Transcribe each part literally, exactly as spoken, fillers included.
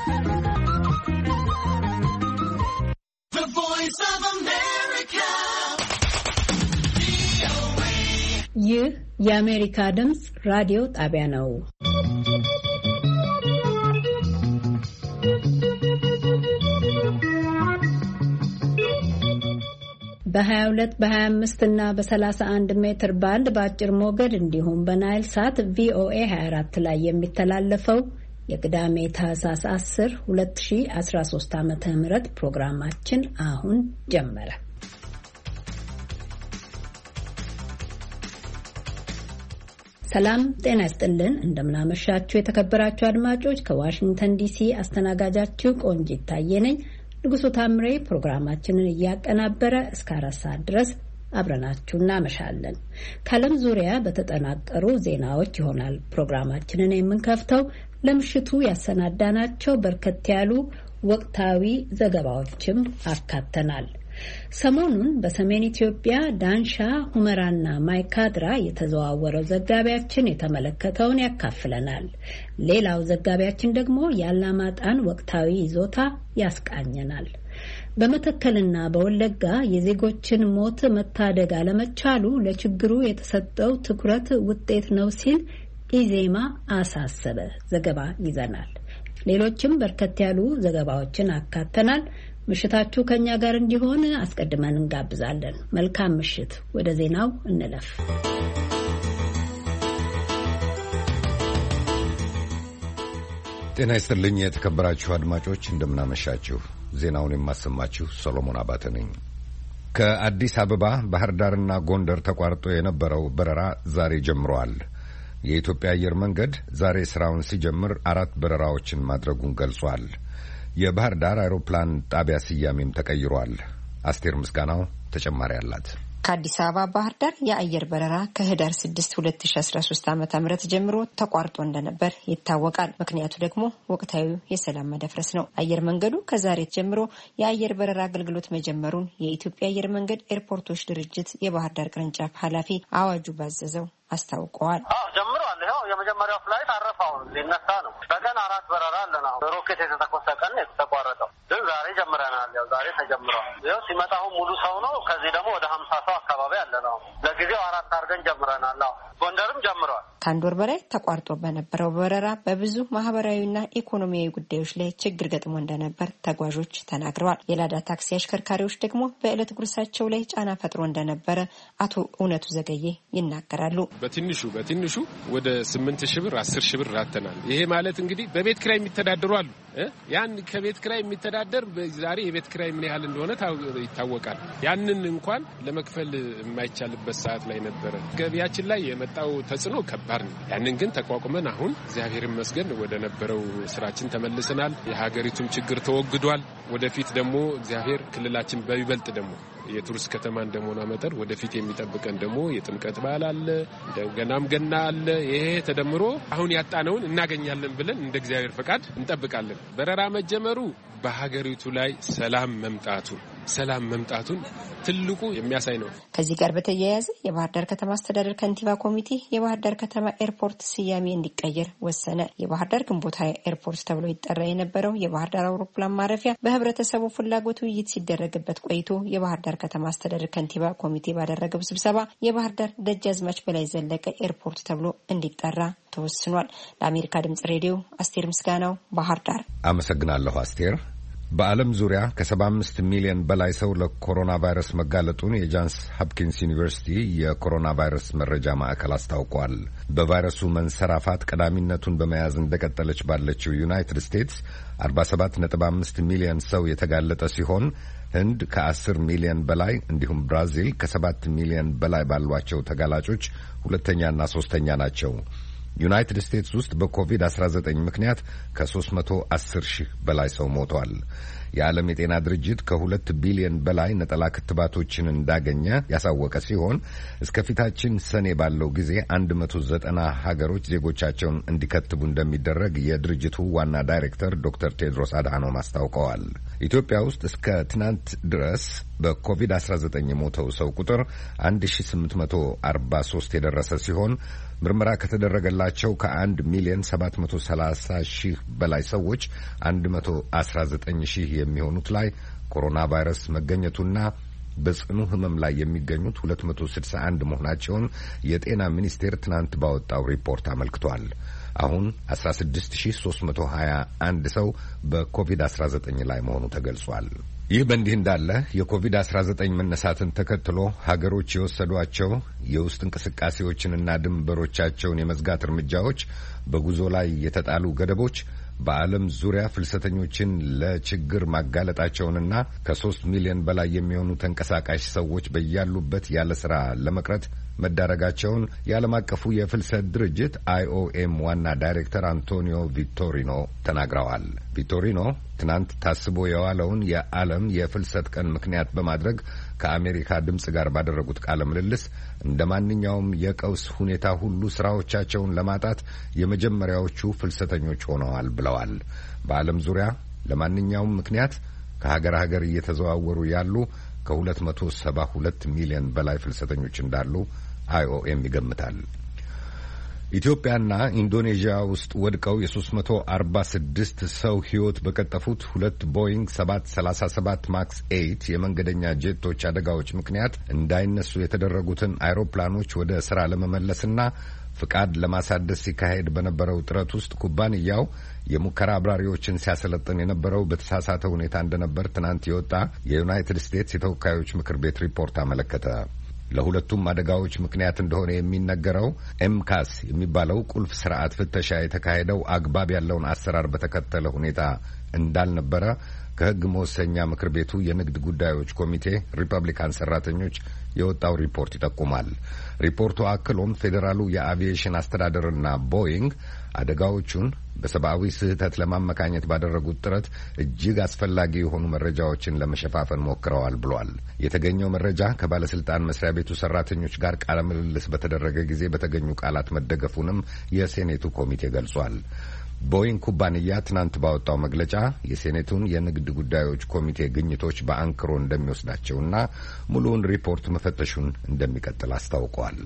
The Voice of America. ይህ የአሜሪካ ድምጽ ራዲዮ ጣቢያ ነው። በ22 በ25 እና በ31 ሜትር ባንድ በአጭር ሞገድ እንዲሁም በናይል ሳት ቪኦኤ ሃያ አራት ላይ የሚተላለፈው የቅዳሜ ታህሳስ አስር ሁለት ሺህ አስራ ሶስት ዓመተ ምህረት ፕሮግራማችን አሁን ጀመረ። ሰላም ጤና ይስጥልን። እንደምናመሻችሁ የተከበራችሁ አድማጮች፣ ከዋሽንግተን ዲሲ አስተናጋጃችሁ ቆንጂት ታዬ ነኝ። ንጉሱ ታምሬ ፕሮግራማችንን እያቀናበረ እስከ አራት ሰዓት ድረስ አብረናችሁ እናመሻለን። ከዓለም ዙሪያ በተጠናቀሩ ዜናዎች ይሆናል ፕሮግራማችንን የምንከፍተው። ለምሽቱ ያሰናዳናቸው በርከት ያሉ ወቅታዊ ዘገባዎችም አካተናል። ሰሞኑን በሰሜን ኢትዮጵያ ዳንሻ፣ ሁመራና ማይካድራ የተዘዋወረው ዘጋቢያችን የተመለከተውን ያካፍለናል። ሌላው ዘጋቢያችን ደግሞ የአላማጣን ወቅታዊ ይዞታ ያስቃኘናል። በመተከልና በወለጋ የዜጎችን ሞት መታደግ አለመቻሉ ለችግሩ የተሰጠው ትኩረት ውጤት ነው ሲል ኢዜማ አሳሰበ። ዘገባ ይዘናል። ሌሎችም በርከት ያሉ ዘገባዎችን አካተናል። ምሽታችሁ ከኛ ጋር እንዲሆን አስቀድመን እንጋብዛለን። መልካም ምሽት። ወደ ዜናው እንለፍ። ጤና ይስጥልኝ የተከበራችሁ አድማጮች፣ እንደምናመሻችሁ። ዜናውን የማሰማችሁ ሰሎሞን አባተ ነኝ። ከአዲስ አበባ ባህር ዳርና ጎንደር ተቋርጦ የነበረው በረራ ዛሬ ጀምሯል። የኢትዮጵያ አየር መንገድ ዛሬ ስራውን ሲጀምር አራት በረራዎችን ማድረጉን ገልጿል። የባህር ዳር አውሮፕላን ጣቢያ ስያሜም ተቀይሯል። አስቴር ምስጋናው ተጨማሪ አላት። ከአዲስ አበባ ባህር ዳር የአየር በረራ ከህዳር ስድስት ሁለት ሺህ አስራ ሶስት ዓመተ ምህረት ጀምሮ ተቋርጦ እንደነበር ይታወቃል። ምክንያቱ ደግሞ ወቅታዊ የሰላም መደፍረስ ነው። አየር መንገዱ ከዛሬ ጀምሮ የአየር በረራ አገልግሎት መጀመሩን የኢትዮጵያ አየር መንገድ ኤርፖርቶች ድርጅት የባህር ዳር ቅርንጫፍ ኃላፊ አዋጁ ባዘዘው አስታውቀዋል። አዎ ጀምሯል። ይኸው የመጀመሪያው ፍላይት አረፋው ሊነሳ ነው። በቀን አራት በረራ አለ ነው። ሮኬት የተተኮሰ ቀን የተቋረጠው ግን ዛሬ ጀምረናል። ያው ዛሬ ተጀምሯል። ይኸው ሲመጣ አሁን ሙሉ ሰው ነው። ከዚህ ደግሞ ወደ ሀምሳ ሰው አካባቢ አለ ነው። ለጊዜው አራት አድርገን ጀምረናል። አዎ ጎንደርም ጀምሯል። ከአንድ ወር በላይ ተቋርጦ በነበረው በረራ በብዙ ማህበራዊና ኢኮኖሚያዊ ጉዳዮች ላይ ችግር ገጥሞ እንደነበር ተጓዦች ተናግረዋል። የላዳ ታክሲ አሽከርካሪዎች ደግሞ በዕለት ጉርሳቸው ላይ ጫና ፈጥሮ እንደነበረ አቶ እውነቱ ዘገየ ይናገራሉ። በትንሹ በትንሹ ወደ ስምንት ሺህ ብር አስር ሺህ ብር ራተናል። ይሄ ማለት እንግዲህ በቤት ኪራይ የሚተዳደሩ አሉ። ያን ከቤት ኪራይ የሚተዳደር ዛሬ የቤት ኪራይ ምን ያህል እንደሆነ ይታወቃል። ያንን እንኳን ለመክፈል የማይቻልበት ሰዓት ላይ ነበረ። ገቢያችን ላይ የመጣው ተጽዕኖ ከባድ ነው። ያንን ግን ተቋቁመን አሁን እግዚአብሔር ይመስገን ወደ ነበረው ስራችን ተመልሰናል። የሀገሪቱም ችግር ተወግዷል። ወደፊት ደግሞ እግዚአብሔር ክልላችን በይበልጥ ደግሞ የቱሪስት ከተማ እንደመሆኗ መጠን ወደፊት የሚጠብቀን ደግሞ የጥምቀት በዓል አለ፣ እንደገናም ገና አለ። ይሄ ተደምሮ አሁን ያጣነውን እናገኛለን ብለን እንደ እግዚአብሔር ፈቃድ እንጠብቃለን። በረራ መጀመሩ በሀገሪቱ ላይ ሰላም መምጣቱ ሰላም መምጣቱን ትልቁ የሚያሳይ ነው። ከዚህ ጋር በተያያዘ የባህር ዳር ከተማ አስተዳደር ከንቲባ ኮሚቴ የባህር ዳር ከተማ ኤርፖርት ስያሜ እንዲቀየር ወሰነ። የባህር ዳር ግንቦት ኤርፖርት ተብሎ ይጠራ የነበረው የባህር ዳር አውሮፕላን ማረፊያ በህብረተሰቡ ፍላጎት ውይይት ሲደረግበት ቆይቶ የባህር ዳር ከተማ አስተዳደር ከንቲባ ኮሚቴ ባደረገው ስብሰባ የባህር ዳር ደጃዝማች በላይ ዘለቀ ኤርፖርት ተብሎ እንዲጠራ ተወስኗል። ለአሜሪካ ድምጽ ሬዲዮ አስቴር ምስጋናው ባህር ዳር። አመሰግናለሁ አስቴር። በዓለም ዙሪያ ከሰባ አምስት ሚሊዮን በላይ ሰው ለኮሮና ቫይረስ መጋለጡን የጃንስ ሆፕኪንስ ዩኒቨርሲቲ የኮሮና ቫይረስ መረጃ ማዕከል አስታውቋል። በቫይረሱ መንሰራፋት ቀዳሚነቱን በመያዝ እንደቀጠለች ባለችው ዩናይትድ ስቴትስ አርባ ሰባት ነጥብ አምስት ሚሊዮን ሰው የተጋለጠ ሲሆን ህንድ ከአስር ሚሊዮን በላይ እንዲሁም ብራዚል ከሰባት ሚሊዮን በላይ ባሏቸው ተጋላጮች ሁለተኛና ሶስተኛ ናቸው። ዩናይትድ ስቴትስ ውስጥ በኮቪድ አስራ ዘጠኝ ምክንያት ከሶስት መቶ አስር ሺህ በላይ ሰው ሞቷል። የዓለም የጤና ድርጅት ከሁለት ቢሊዮን በላይ ነጠላ ክትባቶችን እንዳገኘ ያሳወቀ ሲሆን እስከፊታችን ሰኔ ባለው ጊዜ አንድ መቶ ዘጠና ሀገሮች ዜጎቻቸውን እንዲከትቡ እንደሚደረግ የድርጅቱ ዋና ዳይሬክተር ዶክተር ቴድሮስ አድሃኖም አስታውቀዋል። ኢትዮጵያ ውስጥ እስከ ትናንት ድረስ በኮቪድ አስራ ዘጠኝ የሞተው ሰው ቁጥር አንድ ሺ ስምንት መቶ አርባ ሶስት የደረሰ ሲሆን ምርመራ ከተደረገላቸው ከአንድ ሚሊዮን ሰባት መቶ ሰላሳ ሺህ በላይ ሰዎች አንድ መቶ አስራ ዘጠኝ ሺህ የሚሆኑት ላይ ኮሮና ቫይረስ መገኘቱና በጽኑ ህመም ላይ የሚገኙት ሁለት መቶ ስልሳ አንድ መሆናቸውን የጤና ሚኒስቴር ትናንት ባወጣው ሪፖርት አመልክቷል። አሁን አስራ ስድስት ሺህ ሶስት መቶ ሀያ አንድ ሰው በኮቪድ አስራ ዘጠኝ ላይ መሆኑ ተገልጿል። ይህ በእንዲህ እንዳለ የኮቪድ አስራ ዘጠኝ መነሳትን ተከትሎ ሀገሮች የወሰዷቸው የውስጥ እንቅስቃሴዎችንና ድንበሮቻቸውን የመዝጋት እርምጃዎች፣ በጉዞ ላይ የተጣሉ ገደቦች በዓለም ዙሪያ ፍልሰተኞችን ለችግር ማጋለጣቸውንና ከሶስት ሚሊዮን በላይ የሚሆኑ ተንቀሳቃሽ ሰዎች በያሉበት ያለ ስራ ለመቅረት መዳረጋቸውን የዓለም አቀፉ የፍልሰት ድርጅት አይኦኤም ዋና ዳይሬክተር አንቶኒዮ ቪቶሪኖ ተናግረዋል። ቪቶሪኖ ትናንት ታስቦ የዋለውን የዓለም የፍልሰት ቀን ምክንያት በማድረግ ከአሜሪካ ድምጽ ጋር ባደረጉት ቃለ ምልልስ እንደ ማንኛውም የቀውስ ሁኔታ ሁሉ ስራዎቻቸውን ለማጣት የመጀመሪያዎቹ ፍልሰተኞች ሆነዋል ብለዋል። በዓለም ዙሪያ ለማንኛውም ምክንያት ከሀገር ሀገር እየተዘዋወሩ ያሉ ከሁለት መቶ ሰባ ሁለት ሚሊዮን በላይ ፍልሰተኞች እንዳሉ አይኦኤም ይገምታል። ኢትዮጵያና ኢንዶኔዥያ ውስጥ ወድቀው የሶስት መቶ አርባ ስድስት ሰው ሕይወት በቀጠፉት ሁለት ቦይንግ ሰባት ሰላሳ ሰባት ማክስ ኤይት የመንገደኛ ጄቶች አደጋዎች ምክንያት እንዳይነሱ የተደረጉትን አይሮፕላኖች ወደ ስራ ለመመለስና ፍቃድ ለማሳደስ ሲካሄድ በነበረው ጥረት ውስጥ ኩባንያው የሙከራ አብራሪዎችን ሲያሰለጥን የነበረው በተሳሳተ ሁኔታ እንደነበር ትናንት የወጣ የዩናይትድ ስቴትስ የተወካዮች ምክር ቤት ሪፖርት አመለከተ። ለሁለቱም አደጋዎች ምክንያት እንደሆነ የሚነገረው ኤምካስ የሚባለው ቁልፍ ስርዓት ፍተሻ የተካሄደው አግባብ ያለውን አሰራር በተከተለ ሁኔታ እንዳልነበረ ከሕግ መወሰኛ ምክር ቤቱ የንግድ ጉዳዮች ኮሚቴ ሪፐብሊካን ሰራተኞች የወጣው ሪፖርት ይጠቁማል። ሪፖርቱ አክሎም ፌዴራሉ የአቪዬሽን አስተዳደርና ቦይንግ አደጋዎቹን በሰብአዊ ስህተት ለማመካኘት ባደረጉት ጥረት እጅግ አስፈላጊ የሆኑ መረጃዎችን ለመሸፋፈን ሞክረዋል ብሏል። የተገኘው መረጃ ከባለስልጣን መስሪያ ቤቱ ሰራተኞች ጋር ቃለ ምልልስ በተደረገ ጊዜ በተገኙ ቃላት መደገፉንም የሴኔቱ ኮሚቴ ገልጿል። ቦይንግ ኩባንያ ትናንት ባወጣው መግለጫ የሴኔቱን የንግድ ጉዳዮች ኮሚቴ ግኝቶች በአንክሮ እንደሚወስዳቸውና ሙሉውን ሪፖርት መፈተሹን እንደሚቀጥል አስታውቋል።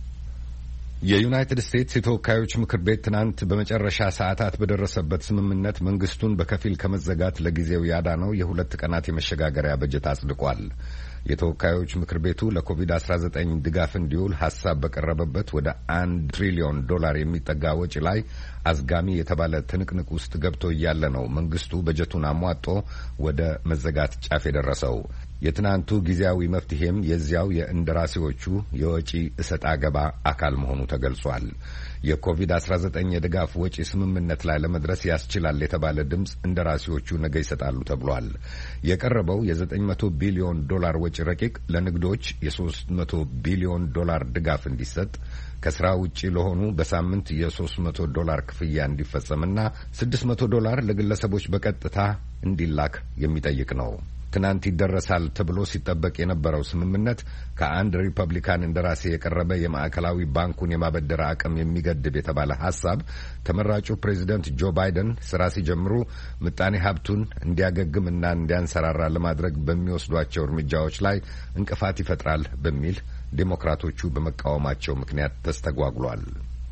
የዩናይትድ ስቴትስ የተወካዮች ምክር ቤት ትናንት በመጨረሻ ሰዓታት በደረሰበት ስምምነት መንግስቱን በከፊል ከመዘጋት ለጊዜው ያዳነው የሁለት ቀናት የመሸጋገሪያ በጀት አጽድቋል። የተወካዮች ምክር ቤቱ ለኮቪድ አስራ ዘጠኝ ድጋፍ እንዲውል ሀሳብ በቀረበበት ወደ አንድ ትሪሊዮን ዶላር የሚጠጋ ወጪ ላይ አዝጋሚ የተባለ ትንቅንቅ ውስጥ ገብቶ እያለ ነው መንግስቱ በጀቱን አሟጦ ወደ መዘጋት ጫፍ የደረሰው። የትናንቱ ጊዜያዊ መፍትሄም የዚያው የእንደራሴዎቹ የወጪ እሰጥ አገባ አካል መሆኑ ተገልጿል። የኮቪድ አስራ ዘጠኝ የድጋፍ ወጪ ስምምነት ላይ ለመድረስ ያስችላል የተባለ ድምጽ እንደራሴዎቹ ነገ ይሰጣሉ ተብሏል። የቀረበው የዘጠኝ መቶ ቢሊዮን ዶላር ወጪ ረቂቅ ለንግዶች የሶስት መቶ ቢሊዮን ዶላር ድጋፍ እንዲሰጥ፣ ከስራ ውጪ ለሆኑ በሳምንት የሶስት መቶ ዶላር ክፍያ እንዲፈጸምና ስድስት መቶ ዶላር ለግለሰቦች በቀጥታ እንዲላክ የሚጠይቅ ነው። ትናንት ይደረሳል ተብሎ ሲጠበቅ የነበረው ስምምነት ከአንድ ሪፐብሊካን እንደራሴ የቀረበ የማዕከላዊ ባንኩን የማበደር አቅም የሚገድብ የተባለ ሐሳብ ተመራጩ ፕሬዚደንት ጆ ባይደን ስራ ሲጀምሩ ምጣኔ ሀብቱን እንዲያገግምና እንዲያንሰራራ ለማድረግ በሚወስዷቸው እርምጃዎች ላይ እንቅፋት ይፈጥራል በሚል ዴሞክራቶቹ በመቃወማቸው ምክንያት ተስተጓጉሏል።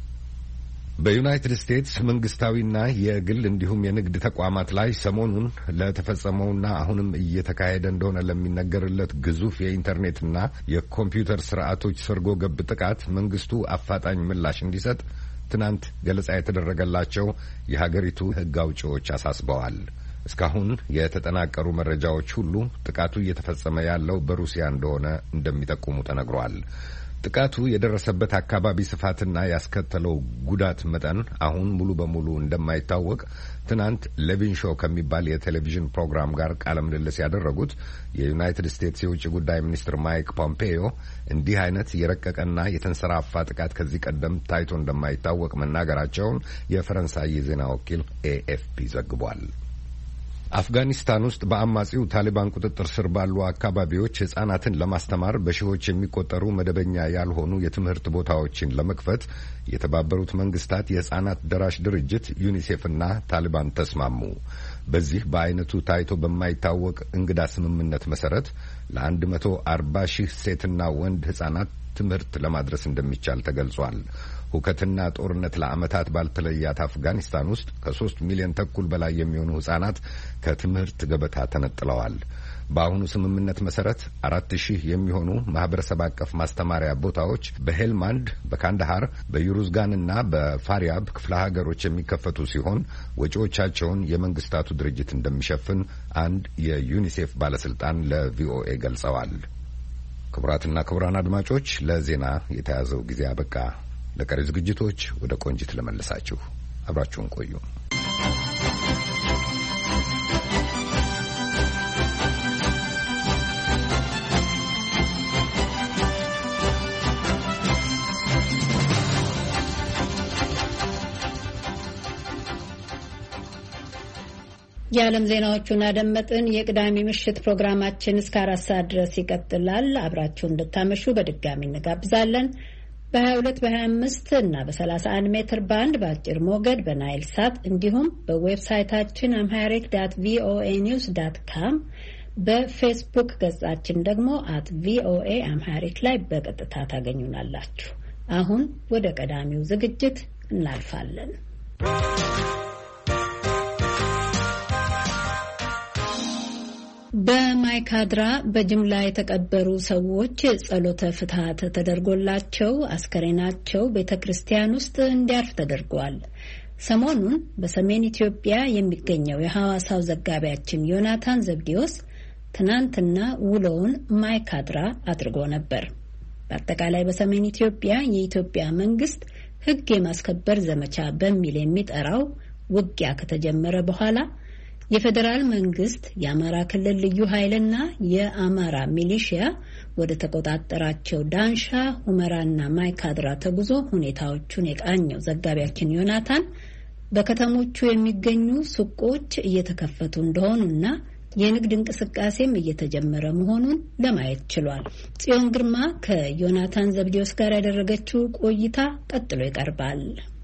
በዩናይትድ ስቴትስ መንግስታዊና የግል እንዲሁም የንግድ ተቋማት ላይ ሰሞኑን ለተፈጸመውና አሁንም እየተካሄደ እንደሆነ ለሚነገርለት ግዙፍ የኢንተርኔትና የኮምፒውተር ስርዓቶች ሰርጎ ገብ ጥቃት መንግስቱ አፋጣኝ ምላሽ እንዲሰጥ ትናንት ገለጻ የተደረገላቸው የሀገሪቱ ሕግ አውጪዎች አሳስበዋል። እስካሁን የተጠናቀሩ መረጃዎች ሁሉ ጥቃቱ እየተፈጸመ ያለው በሩሲያ እንደሆነ እንደሚጠቁሙ ተነግሯል። ጥቃቱ የደረሰበት አካባቢ ስፋትና ያስከተለው ጉዳት መጠን አሁን ሙሉ በሙሉ እንደማይታወቅ ትናንት ሌቪን ሾው ከሚባል የቴሌቪዥን ፕሮግራም ጋር ቃለ ምልልስ ያደረጉት የዩናይትድ ስቴትስ የውጭ ጉዳይ ሚኒስትር ማይክ ፖምፔዮ እንዲህ አይነት የረቀቀና የተንሰራፋ ጥቃት ከዚህ ቀደም ታይቶ እንደማይታወቅ መናገራቸውን የፈረንሳይ የዜና ወኪል ኤኤፍፒ ዘግቧል። አፍጋኒስታን ውስጥ በአማጺው ታሊባን ቁጥጥር ስር ባሉ አካባቢዎች ሕፃናትን ለማስተማር በሺዎች የሚቆጠሩ መደበኛ ያልሆኑ የትምህርት ቦታዎችን ለመክፈት የተባበሩት መንግስታት የሕፃናት ደራሽ ድርጅት ዩኒሴፍና ታሊባን ተስማሙ። በዚህ በአይነቱ ታይቶ በማይታወቅ እንግዳ ስምምነት መሰረት ለአንድ መቶ አርባ ሺህ ሴትና ወንድ ሕፃናት ትምህርት ለማድረስ እንደሚቻል ተገልጿል። ሁከትና ጦርነት ለዓመታት ባልተለያት አፍጋኒስታን ውስጥ ከሶስት ሚሊዮን ተኩል በላይ የሚሆኑ ሕፃናት ከትምህርት ገበታ ተነጥለዋል። በአሁኑ ስምምነት መሰረት አራት ሺህ የሚሆኑ ማህበረሰብ አቀፍ ማስተማሪያ ቦታዎች በሄልማንድ፣ በካንዳሃር፣ በዩሩዝጋንና በፋሪያብ ክፍለ ሀገሮች የሚከፈቱ ሲሆን ወጪዎቻቸውን የመንግስታቱ ድርጅት እንደሚሸፍን አንድ የዩኒሴፍ ባለስልጣን ለቪኦኤ ገልጸዋል። ክቡራትና ክቡራን አድማጮች ለዜና የተያዘው ጊዜ አበቃ። ለቀሪ ዝግጅቶች ወደ ቆንጂት ለመለሳችሁ። አብራችሁን ቆዩ። የዓለም ዜናዎቹን አደመጥን። የቅዳሜ ምሽት ፕሮግራማችን እስከ አራት ሰዓት ድረስ ይቀጥላል። አብራችሁ እንድታመሹ በድጋሚ እንጋብዛለን። በሀያ ሁለት በሀያ አምስት እና በሰላሳ አንድ ሜትር ባንድ በአጭር ሞገድ በናይል ሳት እንዲሁም በዌብሳይታችን አምሃሪክ ዳት ቪኦኤ ኒውስ ዳት ካም በፌስቡክ ገጻችን ደግሞ አት ቪኦኤ አምሃሪክ ላይ በቀጥታ ታገኙናላችሁ። አሁን ወደ ቀዳሚው ዝግጅት እናልፋለን። በማይካድራ በጅምላ የተቀበሩ ሰዎች ጸሎተ ፍትሐት ተደርጎላቸው አስከሬናቸው ቤተክርስቲያን ውስጥ እንዲያርፍ ተደርጓል። ሰሞኑን በሰሜን ኢትዮጵያ የሚገኘው የሐዋሳው ዘጋቢያችን ዮናታን ዘብዲዮስ ትናንትና ውሎውን ማይካድራ አድርጎ ነበር። በአጠቃላይ በሰሜን ኢትዮጵያ የኢትዮጵያ መንግስት ሕግ የማስከበር ዘመቻ በሚል የሚጠራው ውጊያ ከተጀመረ በኋላ የፌዴራል መንግስት የአማራ ክልል ልዩ ኃይልና የአማራ ሚሊሺያ ወደ ተቆጣጠራቸው ዳንሻ፣ ሁመራና ማይካድራ ተጉዞ ሁኔታዎቹን የቃኘው ዘጋቢያችን ዮናታን በከተሞቹ የሚገኙ ሱቆች እየተከፈቱ እንደሆኑና የንግድ እንቅስቃሴም እየተጀመረ መሆኑን ለማየት ችሏል። ጽዮን ግርማ ከዮናታን ዘብዲዮስ ጋር ያደረገችው ቆይታ ቀጥሎ ይቀርባል።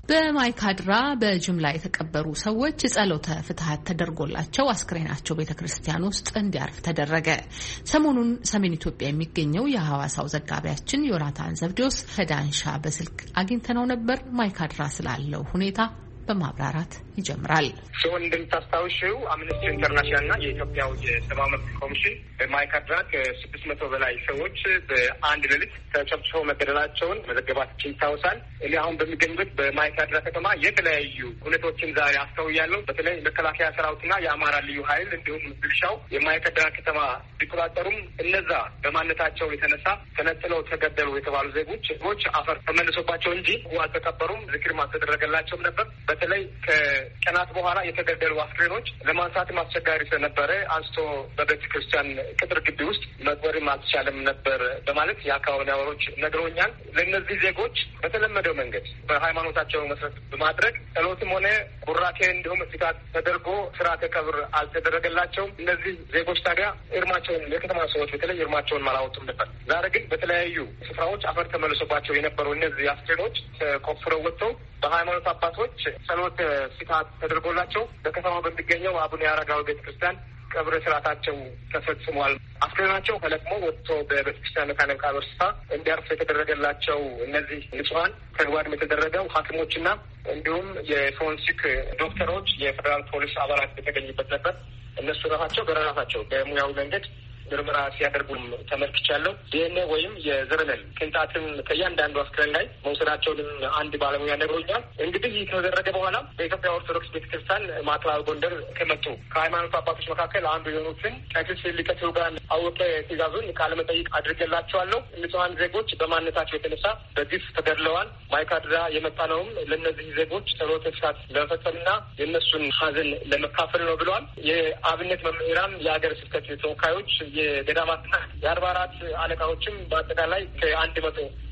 በማይካድራ በጅምላ የተቀበሩ ሰዎች ጸሎተ ፍትሐት ተደርጎላቸው አስክሬናቸው ቤተክርስቲያን ውስጥ እንዲያርፍ ተደረገ። ሰሞኑን ሰሜን ኢትዮጵያ የሚገኘው የሐዋሳው ዘጋቢያችን ዮናታን ዘብዲዮስ ከዳንሻ በስልክ አግኝተነው ነበር። ማይካድራ ስላለው ሁኔታ በማብራራት ይጀምራል። ሲሆን እንደምታስታውሽው አምነስቲ ኢንተርናሽናልና የኢትዮጵያው የሰብአዊ መብት ኮሚሽን በማይካድራ ከስድስት መቶ በላይ ሰዎች በአንድ ሌሊት ተጨፍጭፈው መገደላቸውን መዘገባችን ይታወሳል። እኔ አሁን በሚገኝበት በማይካድራ ከተማ የተለያዩ ሁኔታዎችን ዛሬ አስተውያለሁ። በተለይ መከላከያ ሰራዊትና የአማራ ልዩ ኃይል እንዲሁም ብልሻው የማይካድራ ከተማ ቢቆጣጠሩም እነዛ በማንነታቸው የተነሳ ተነጥለው ተገደሉ የተባሉ ዜጎች ዜጎች አፈር ተመልሶባቸው እንጂ አልተቀበሩም፣ ዝክርም አልተደረገላቸውም ነበር። በተለይ ከቀናት በኋላ የተገደሉ አስክሬኖች ለማንሳትም አስቸጋሪ ስለነበረ አንስቶ በቤተ ክርስቲያን ቅጥር ግቢ ውስጥ መቅበርም አልተቻለም ነበር በማለት የአካባቢ ነዋሪዎች ነግረውኛል። ለእነዚህ ዜጎች በተለመደው መንገድ በሃይማኖታቸው መሰረት በማድረግ ጸሎትም ሆነ ቡራኬ እንዲሁም ፍትሐት ተደርጎ ስርዓተ ቀብር አልተደረገላቸውም። እነዚህ ዜጎች ታዲያ እርማቸውን የከተማ ሰዎች በተለይ እርማቸውን አላወጡም ነበር። ዛሬ ግን በተለያዩ ስፍራዎች አፈር ተመልሶባቸው የነበሩ እነዚህ አስክሬኖች ተቆፍረው ወጥተው በሃይማኖት አባቶች ጸሎት ፍትሐት ተደርጎላቸው በከተማው በሚገኘው አቡነ አረጋዊ ቤተክርስቲያን ቀብር ስርዓታቸው ተፈጽሟል። አስክሬናቸው ተለቅሞ ወጥቶ በቤተክርስቲያን መካነ መቃብር ስፍራ እንዲያርፍ የተደረገላቸው እነዚህ ንጹሐን ተግባርም የተደረገው ሐኪሞችና እንዲሁም የፎረንሲክ ዶክተሮች የፌዴራል ፖሊስ አባላት የተገኙበት ነበር። እነሱ ራሳቸው በራሳቸው በሙያዊ መንገድ ምርመራ ሲያደርጉም ተመልክቻለሁ። ዲኤንኤ ወይም የዘረመል ቅንጣትን ከእያንዳንዱ አስክሬን ላይ መውሰዳቸውንም አንድ ባለሙያ ነግሮኛል። እንግዲህ ይህ ከተደረገ በኋላ በኢትዮጵያ ኦርቶዶክስ ቤተክርስቲያን ማዕከላዊ ጎንደር ከመጡ ከሃይማኖት አባቶች መካከል አንዱ የሆኑትን ቀሲስ ሊቀ ትጉሃን አወቀ ትእዛዙን ቃለመጠይቅ አድርጌላቸዋለሁ። ንጹሐን ዜጎች በማንነታቸው የተነሳ በግፍ ተገድለዋል። ማይካድራ የመጣ ነውም ለእነዚህ ዜጎች ጸሎተ ፍትሐት ለመፈጸምና የእነሱን ሀዘን ለመካፈል ነው ብለዋል። የአብነት መምህራን፣ የሀገረ ስብከት ተወካዮች፣ የገዳማትና የአርባ አራት አለቃዎችም በአጠቃላይ ከአንድ መቶ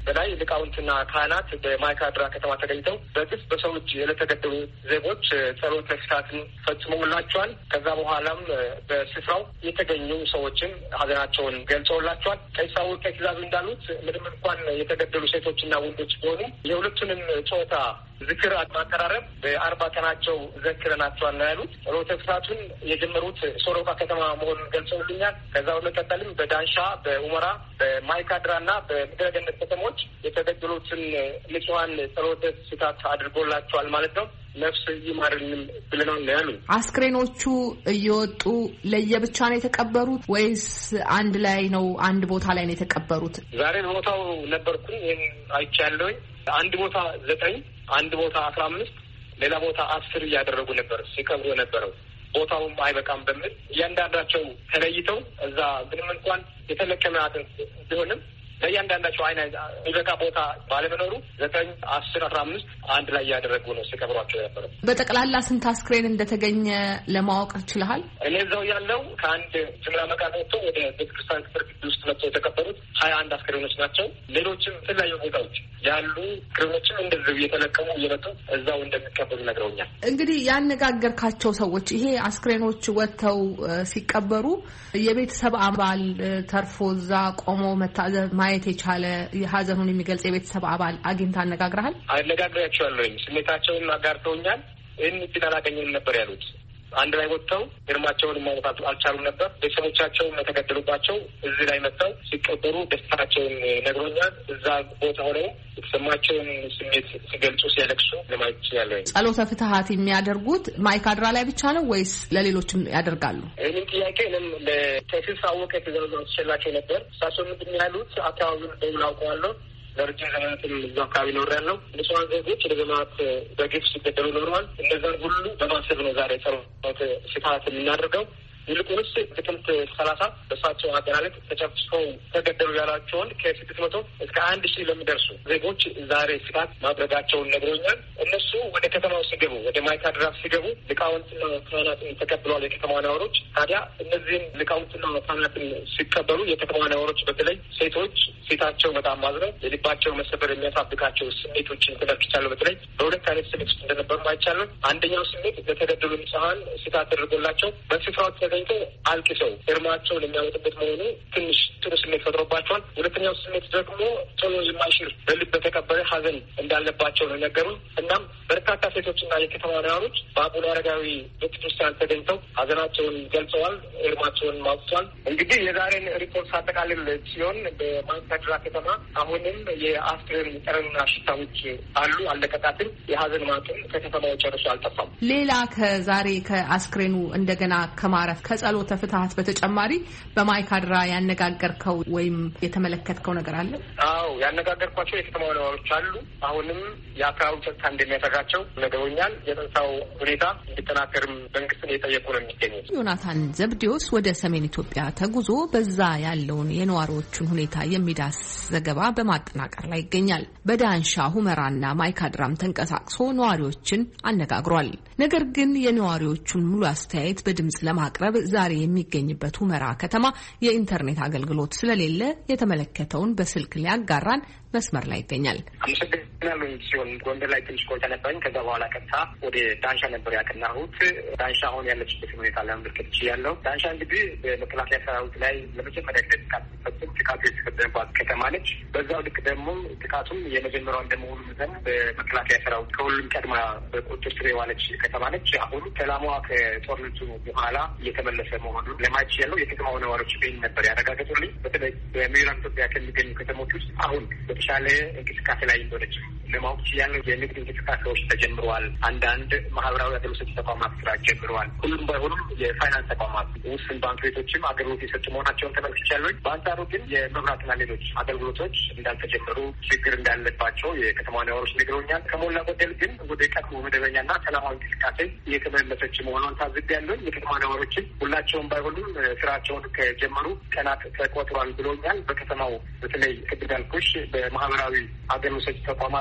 በላይ ሊቃውንትና ካህናት በማይካድራ ከተማ ተገኝተው በግፍ በሰው እጅ ለተገደሉ ዜጎች ጸሎተ ፍትሐትን ፈጽመውላቸዋል። ከዛ በኋላም በስፍራው የተገኙ ሰዎችን ሀዘናቸውን ገልጸውላቸዋል። ቀሲስ አወቀ ትእዛዙ እንዳሉት ምንም እንኳን የተገደሉ ሴቶችና ወንዶች ቢሆኑ የሁለቱንም ጾታ ዝክር ማቀራረብ በአርባ ቀናቸው ዘክረናቸዋል ነው ያሉት። ጸሎተ ፍትሐቱን የጀመሩት ሶሮቃ ከተማ መሆኑን ገልጸውልኛል። ከዛ በመቀጠልም በዳንሻ፣ በኡመራ፣ በማይካድራና በምድረገነት ከተሞች የተገደሉትን ንጹሐን ጸሎተ ፍትሐት አድርጎላቸዋል ማለት ነው። ነፍስ ይማርልንም ብለናል ነው ያሉ። አስክሬኖቹ እየወጡ ለየብቻ ነው የተቀበሩት ወይስ አንድ ላይ ነው? አንድ ቦታ ላይ ነው የተቀበሩት? ዛሬ ቦታው ነበርኩኝ። ይህን አይቻለሁኝ። አንድ ቦታ ዘጠኝ አንድ ቦታ አስራ አምስት ሌላ ቦታ አስር እያደረጉ ነበር ሲቀብሩ የነበረው። ቦታውም አይበቃም በሚል እያንዳንዳቸው ተለይተው እዛ ምንም እንኳን የተለቀመ አጥንት ቢሆንም ለእያንዳንዳቸው አይነ የሚበቃ ቦታ ባለመኖሩ ዘጠኝ አስር አስራ አምስት አንድ ላይ እያደረጉ ነው ሲቀብሯቸው የነበረው። በጠቅላላ ስንት አስክሬን እንደተገኘ ለማወቅ ችለሃል? እኔ እዛው ያለው ከአንድ ጅምላ መቃብር ወጥቶ ወደ ቤተክርስቲያን ክፍል ግቢ ውስጥ መጥተው የተቀበሩት ሀያ አንድ አስክሬኖች ናቸው። ሌሎችም የተለያዩ ቦታዎች ያሉ አስክሬኖችም እንደዚሁ እየተለቀሙ እየመጡ እዛው እንደሚቀበሉ ነግረውኛል። እንግዲህ ያነጋገርካቸው ሰዎች ይሄ አስክሬኖች ወጥተው ሲቀበሩ የቤተሰብ አባል ተርፎ እዛ ቆሞ መታዘብ ማየት የቻለ የሀዘኑን የሚገልጽ የቤተሰብ አባል አግኝታ አነጋግረሃል? አነጋግሬያቸዋለሁኝ። ስሜታቸውን አጋርተውኛል። ይህን እድል አላገኘንም ነበር ያሉት። አንድ ላይ ወጥተው ግርማቸውን ማውጣት አልቻሉም ነበር። ቤተሰቦቻቸውን የተገደሉባቸው እዚህ ላይ መጥተው ሲቀበሩ ደስታቸውን ነግሮኛል። እዛ ቦታ ሆነው የተሰማቸውን ስሜት ሲገልጹ ሲያለቅሱ ለማየት ይችላለሁ። ጸሎተ ፍትሐት የሚያደርጉት ማይካድራ ላይ ብቻ ነው ወይስ ለሌሎችም ያደርጋሉ? ይህንን ጥያቄ እኔም ለቀሲስ አወቀ ትእዛዙ አስችላቸው ነበር። እሳቸው ምንድን ያሉት አካባቢውን ደውል አውቀዋለሁ ለረጅም ዘመናትም እዛ አካባቢ ኖር ያለው ንጹሃን ዜጎች ለዘመናት በግፍ ሲገደሉ ኖረዋል። እነዛን ሁሉ በማሰብ ነው ዛሬ ጸሎተ ፍትሐት የምናደርገው። ይልቁንስ ጥቅምት ሰላሳ በእሳቸው አገላለጥ ተጨፍጭፈው ተገደሉ ያላቸውን ከስድስት መቶ እስከ አንድ ሺህ ለሚደርሱ ዜጎች ዛሬ ፍትሐት ማድረጋቸውን ነግሮኛል። እነሱ ወደ ከተማው ሲገቡ ወደ ማይካድራ ሲገቡ ሊቃውንትና ካህናትን ተቀብለዋል የከተማ ነዋሪዎች። ታዲያ እነዚህን ሊቃውንትና ካህናትን ሲቀበሉ የከተማ ነዋሪዎች በተለይ ሴቶች ፊታቸው በጣም ማዝነው የልባቸው መሰበር የሚያሳብቃቸው ስሜቶችን ተመልክቻለሁ። በተለይ በሁለት አይነት ስሜት ውስጥ እንደነበሩ አይቻለሁ። አንደኛው ስሜት ለተገደሉ ንጹሐን ፍትሐት ተደርጎላቸው በስፍራው ተገኝተው አልቅሰው እርማቸውን የሚያወጡበት መሆኑ ትንሽ ጥሩ ስሜት ፈጥሮባቸዋል። ሁለተኛው ስሜት ደግሞ ቶሎ የማይሽር በልብ በተቀበረ ሀዘን እንዳለባቸው ነው ነገሩን። እናም በርካታ ሴቶችና የከተማ ነዋሪዎች በአቡነ አረጋዊ ቤተክርስቲያን ተገኝተው ሀዘናቸውን ገልጸዋል፣ እርማቸውን ማውጥቷል። እንግዲህ የዛሬን ሪፖርት ሳጠቃልል ሲሆን በማይካድራ ከተማ አሁንም የአስክሬን ጠረንና ሽታዎች አሉ፣ አለቀቃትም። የሀዘን ማጥም ከከተማው ጨርሶ አልጠፋም። ሌላ ከዛሬ ከአስክሬኑ እንደገና ከማረፍ ከጸሎተ ፍትሐት በተጨማሪ በማይካድራ ያነጋገርከው ወይም የተመለከትከው ነገር አለ? አዎ ያነጋገርኳቸው የከተማው ነዋሪዎች አሉ። አሁንም የአካባቢው ጸጥታ እንደሚያሰጋቸው ነግረውኛል። የጸጥታው ሁኔታ እንዲጠናከርም መንግስትን እየጠየቁ ነው የሚገኙት። ዮናታን ዘብዴዎስ ወደ ሰሜን ኢትዮጵያ ተጉዞ በዛ ያለውን የነዋሪዎቹን ሁኔታ የሚዳስ ዘገባ በማጠናቀር ላይ ይገኛል። በዳንሻ ሁመራና ማይካድራም ተንቀሳቅሶ ነዋሪዎችን አነጋግሯል። ነገር ግን የነዋሪዎቹን ሙሉ አስተያየት በድምጽ ለማቅረብ ዛሬ የሚገኝበት ሁመራ ከተማ የኢንተርኔት አገልግሎት ስለሌለ የተመለከተውን በስልክ ሊያጋራን መስመር ላይ ይገኛል። አመሰግናለሁ። ሲሆን ጎንደር ላይ ትንሽ ቆይታ ነበረኝ። ከዛ በኋላ ቀጥታ ወደ ዳንሻ ነበር ያቀናሁት። ዳንሻ አሁን ያለችበት ሁኔታ ለመመልከት ችያለሁ። ዳንሻ እንግዲህ በመከላከያ ሰራዊት ላይ ለመጀመሪያ ጊዜ ጥቃት ሲፈጽም ጥቃቱ የተፈጸመባት ከተማ ነች። በዛው ልክ ደግሞ ጥቃቱም የመጀመሪያው እንደመሆኑ መጠን በመከላከያ ሰራዊት ከሁሉም ቀድማ በቁጥጥር ስር የዋለች ከተማ ነች። አሁን ሰላሟ ከጦርነቱ በኋላ እየተመለሰ መሆኑን ለማየት ችያለሁ። የከተማው ነዋሪዎች ቤን ነበር ያረጋገጡልኝ። በተለይ በምዕራብ ኢትዮጵያ ከሚገኙ ከተሞች ውስጥ አሁን በተሻለ እንቅስቃሴ ላይ እንደሆነች ለማወቅ ችያለሁ። የንግድ እንቅስቃሴዎች ተጀምረዋል። አንዳንድ ማህበራዊ አገልግሎት ተቋማት ስራ ጀምረዋል። ሁሉም ባይሆኑም የፋይናንስ ተቋማት፣ ውስን ባንክ ቤቶችም አገልግሎት የሰጡ መሆናቸውን ተመልክቻለሁ። በአንጻሩ ግን የመብራትና ሌሎች አገልግሎቶች እንዳልተጀመሩ፣ ችግር እንዳለባቸው የከተማ ነዋሪዎች ነግረውኛል። ከሞላ ጎደል ግን ወደ ቀድሞ መደበኛና ሰላማዊ እንቅስቃሴ እየተመለሰች መሆኗን ታዝቤያለሁ። የከተማ ነዋሪዎችን ሁላቸውም ባይሆኑም ስራቸውን ከጀመሩ ቀናት ተቆጥሯል ብለውኛል። በከተማው በተለይ ቅድም ያልኩሽ በማህበራዊ አገልግሎት ተቋማት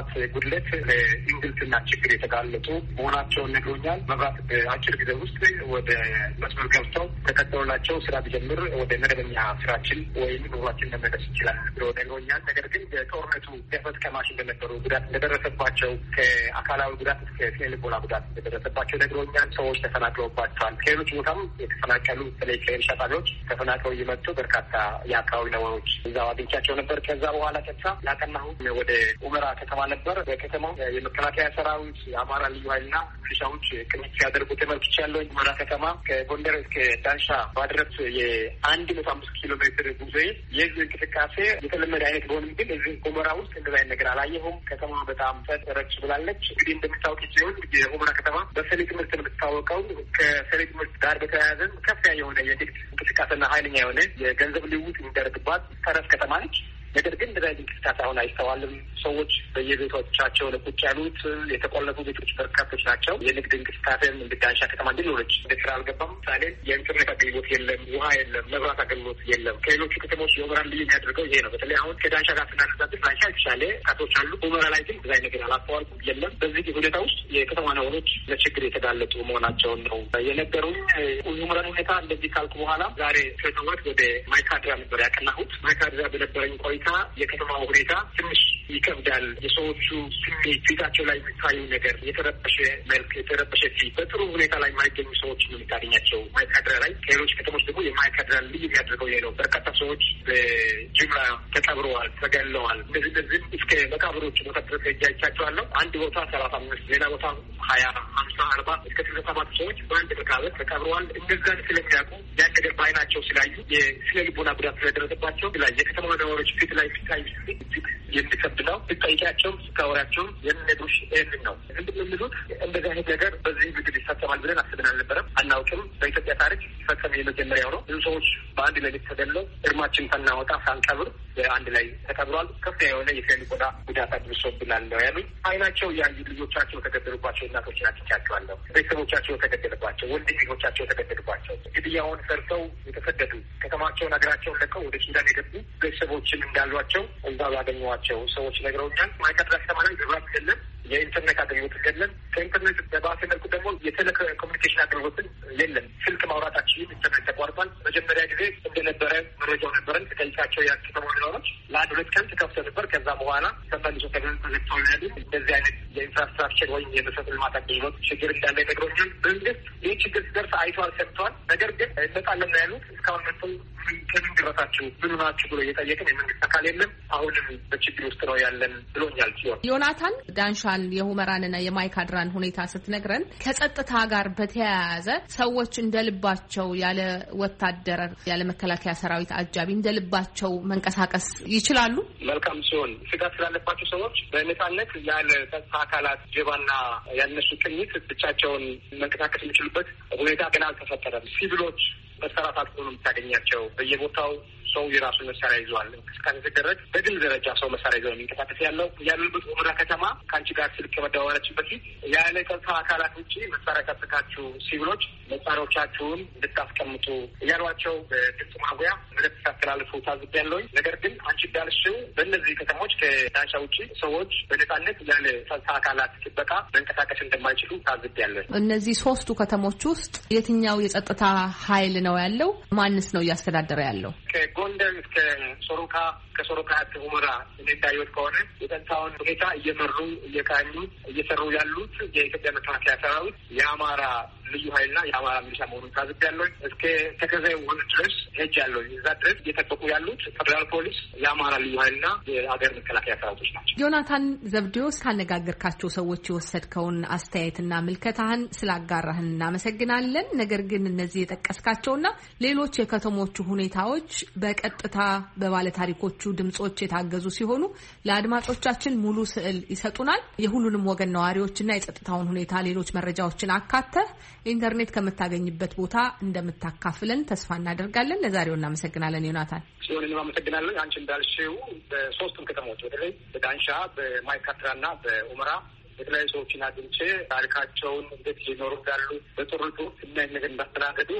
የመብራት ጉድለት ለእንግልትና ችግር የተጋለጡ መሆናቸውን ነግሮኛል። መብራት በአጭር ጊዜ ውስጥ ወደ መስመር ገብተው ተከተሉላቸው ስራ ቢጀምር ወደ መደበኛ ስራችን ወይም ኑሯችን መመለስ ይችላል ብሎ ነግሮኛል። ነገር ግን የጦርነቱ ገፈት ቀማሽ እንደነበሩ፣ ጉዳት እንደደረሰባቸው፣ ከአካላዊ ጉዳት እስከ ስነ ልቦና ጉዳት እንደደረሰባቸው ነግሮኛል። ሰዎች ተፈናቅለውባቸዋል። ከሌሎች ቦታም የተፈናቀሉ በተለይ ከኤርሻ ጣቢያዎች ተፈናቅለው እየመጡ በርካታ የአካባቢ ነዋሪዎች እዛው አግኝቻቸው ነበር። ከዛ በኋላ ቀጥታ ያቀናሁት ወደ ኡመራ ከተማ ነበር። በከተማው የመከላከያ ሰራዊት፣ የአማራ ልዩ ኃይልና ፍሻዎች ቅንጅት ሲያደርጉ ተመልክቻለሁ። ኡመራ ከተማ ከጎንደር እስከ ዳንሻ ባድረስ የአንድ መቶ አምስት ኪሎ ሜትር ጉዞ የህዝብ እንቅስቃሴ የተለመደ አይነት ቢሆንም ግን እዚህ ኡመራ ውስጥ እንደዛ አይነት ነገር አላየሁም። ከተማ በጣም ረጭ ብላለች። እንግዲህ እንደምታወቅ ሲሆን የኡመራ ከተማ በሰሌ ትምህርት ነው የምትታወቀው። ከሰሌ ትምህርት ጋር በተያያዘ ከፍተኛ የሆነ የንግድ እንቅስቃሴና ኃይለኛ የሆነ የገንዘብ ልውውጥ የሚደረግባት ተረፍ ከተማ ነች። ነገር ግን እንደዚህ እንቅስቃሴ አሁን አይስተዋልም። ሰዎች በየቤቶቻቸው ቁጭ ያሉት የተቆለፉ ቤቶች በርካቶች ናቸው። የንግድ እንቅስቃሴም እንደ ዳንሻ ከተማ እንድንሆነች እንደ ስራ አልገባም። ምሳሌ የኢንተርኔት አገልግሎት የለም፣ ውሃ የለም፣ መብራት አገልግሎት የለም። ከሌሎቹ ከተሞች የኡመራን ልዩ የሚያደርገው ይሄ ነው። በተለይ አሁን ከዳንሻ ጋር ስናነጻጽር ዳንሻ የተሻለ ካቶች አሉ። ኡመራ ላይ ግን ብዙ ነገር አላስተዋልኩም፣ የለም። በዚህ ሁኔታ ውስጥ የከተማ ነዋሪዎች ለችግር የተጋለጡ መሆናቸውን ነው የነገሩኝ። ኡመራን ሁኔታ እንደዚህ ካልኩ በኋላ ዛሬ ከተወት ወደ ማይካድራ ነበር ያቀናሁት። ማይካድራ በነበረኝ ቆይ የከተማው ሁኔታ ትንሽ ይከብዳል። የሰዎቹ ስሜት ፊታቸው ላይ የሚታዩ ነገር የተረበሸ መልክ፣ የተረበሸ ፊት፣ በጥሩ ሁኔታ ላይ የማይገኙ ሰዎች ነው የምታገኛቸው ማይካድራ ላይ። ከሌሎች ከተሞች ደግሞ የማይካድራ ልዩ የሚያደርገው ይሄ ነው። በርካታ ሰዎች በጅምላ ተቀብረዋል፣ ተገለዋል። እንደዚህ እንደዚህም እስከ መቃብሮች ቦታ ድረስ ሄጄ አይቻቸዋለሁ። አንድ ቦታ ሰላሳ አምስት ሌላ ቦታ ሀያ ሀምሳ አርባ እስከ ስልሳ ሰባት ሰዎች በአንድ መቃብር ተቀብረዋል። እነዛን ስለሚያውቁ ያን ነገር በአይናቸው ስላዩ የስነ ልቦና ጉዳት ስለደረሰባቸው ላይ የከተማ ነዋሪዎች ፊት ላይ ሲታይ እጅግ የሚከብድ ነው። ስጠይቂያቸውም ስታወሪያቸውም የሚነግሩሽ ይህንን ነው። ምንድን ነው የሚሉት? እንደዚህ አይነት ነገር በዚህ ምድር ይፈጸማል ብለን አስብን አልነበረም፣ አናውቅም። በኢትዮጵያ ታሪክ ሲፈጸም የመጀመሪያው ነው። ብዙ ሰዎች በአንድ ሌሊት ተገድለው እርማችን ሳናወጣ ሳንቀብር በአንድ ላይ ተቀብሯል። ከፍተኛ የሆነ የስነ ልቦና ጉዳት አድርሶብናል ነው ያሉኝ። አይናቸው ያዩ ልጆቻቸው የተገደሉባቸው እናቶች ናቸዋለሁ። ቤተሰቦቻቸው የተገደሉባቸው፣ ወንድም ልጆቻቸው የተገደሉባቸው፣ ግድያውን ሰርተው የተሰደዱ ከተማቸውን ሀገራቸውን ለቀው ወደ ሱዳን የገቡ ቤተሰቦችን እንዳሏቸው እዛ ባገኘኋቸው ሰዎች ነግረውኛል። ማይካድራ ከተማ ላይ መብራት የለም፣ የኢንተርኔት አገልግሎት የለም። ከኢንተርኔት በባሰ መልኩ ደግሞ የቴሌኮሙኒኬሽን አገልግሎትን የለም። ስልክ ማውራታችን ኢንተርኔት ተቋርጧል። መጀመሪያ ጊዜ እንደነበረ መረጃው ነበረን። ከጠይቃቸው ያ ከተማ ነዋሪዎች ለአንድ ሁለት ቀን ተከፍቶ ነበር። ከዛ በኋላ ተመልሶ ተዘግተዋል ያሉ። እንደዚህ አይነት የኢንፍራስትራክቸር ወይም የመሰረተ ልማት አገልግሎት ችግር እንዳለ ነግረውኛል። መንግስት ይህ ችግር ሲደርስ አይተዋል፣ ሰምተዋል። ነገር ግን እንመጣለን ያሉት እስካሁን መጥቶ ከምን ድረሳችሁ ምን ናችሁ ብሎ እየጠየቅን የመንግስት አካል የለም። አሁንም በችግር ውስጥ ነው ያለን ብሎኛል። ሲሆን ዮናታን ዳንሻን የሁመራንና የማይካድራን ሁኔታ ስትነግረን ከጸጥታ ጋር በተያያዘ ሰዎች እንደልባቸው ያለ ወታደር ያለ መከላከያ ሰራዊት አጃቢ እንደልባቸው መንቀሳቀስ ይችላሉ? መልካም ሲሆን ስጋት ስላለባቸው ሰዎች በነፃነት ያለ ጸጥታ አካላት ጀባና ያነሱ ቅኝት ብቻቸውን መንቀሳቀስ የሚችሉበት ሁኔታ ገና አልተፈጠረም። ሲቪሎች መሰራት አጥቶ ነው የምታገኛቸው። በየቦታው ሰው የራሱን መሳሪያ ይዘዋል። እንቅስቃሴ ሲደረግ በግል ደረጃ ሰው መሳሪያ ይዘው የሚንቀሳቀስ ያለው ያሉበት ኡመራ ከተማ ከአንቺ ጋር ስልክ ከመደዋወላችን በፊት ያለ ጸጥታ አካላት ውጭ መሳሪያ ታጥቃችሁ ሲቪሎች መሳሪያዎቻችሁን እንድታስቀምጡ እያሏቸው በድምፅ ማጉያ መልዕክት ሲያስተላልፉ ታዝቤያለሁኝ። ነገር ግን አንቺ እንዳልሽው በእነዚህ ከተሞች ከዳንሻ ውጭ ሰዎች በነፃነት ያለ ጸጥታ አካላት ጥበቃ መንቀሳቀስ እንደማይችሉ ታዝቤያለሁኝ። እነዚህ ሶስቱ ከተሞች ውስጥ የትኛው የጸጥታ ኃይል ነው ያለው? ማንስ ነው እያስተዳደረ ያለው? ከጎንደር እስከ ሶሮካ፣ ከሶሮካ እስከ ሁመራ እንዳየሁት ከሆነ የጸጥታውን ሁኔታ እየመሩ እየቃኙ እየሰሩ ያሉት የኢትዮጵያ መከላከያ ሰራዊት፣ የአማራ ልዩ ኃይልና የአማራ ሚሊሻ መሆኑን ታዝቤያለሁ። እስከ ተከዘ ወን ድረስ ሄጃለሁ። እዛ ድረስ እየጠበቁ ያሉት ፌደራል ፖሊስ፣ የአማራ ልዩ ኃይልና የሀገር መከላከያ ሰራዊቶች ናቸው። ዮናታን ዘብዴዎስ፣ ካነጋገርካቸው ሰዎች የወሰድከውን አስተያየትና ምልከታህን ስላጋራህን እናመሰግናለን። ነገር ግን እነዚህ የጠቀስካቸውና ሌሎች የከተሞቹ ሁኔታዎች በቀጥታ በባለታሪኮቹ ድምጾች የታገዙ ሲሆኑ ለአድማጮቻችን ሙሉ ስዕል ይሰጡናል። የሁሉንም ወገን ነዋሪዎችና የጸጥታውን ሁኔታ ሌሎች መረጃዎችን አካተህ ኢንተርኔት ከምታገኝበት ቦታ እንደምታካፍለን ተስፋ እናደርጋለን። ለዛሬው እናመሰግናለን ዮናታን። ሲሆን አመሰግናለሁ። አንቺ እንዳልሽው በሶስቱም ከተሞች በተለይ በዳንሻ በማይካድራና በኡመራ የተለያዩ ሰዎችን አግኝቼ ታሪካቸውን እንዴት ሊኖሩ እንዳሉ በጦርነቱ እና ነገር እንዳስተናገዱ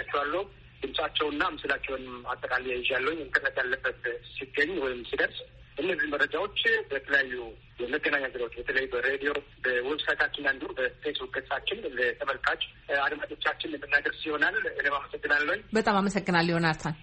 አነጋግሬያቸዋለሁ። ድምጻቸውና ምስላቸውን አጠቃላይ ይዣለሁ። ኢንተርኔት ያለበት ሲገኝ ወይም ሲደርስ እነዚህ መረጃዎች በተለያዩ የመገናኛ ዘዴዎች በተለይ በሬዲዮ፣ በዌብሳይታችን አንዱ በፌስቡክ ገጻችን ለተመልካች አድማጮቻችን የምናደርስ ይሆናል። እኔም አመሰግናለሁ። በጣም አመሰግናለሁ ዮናታን።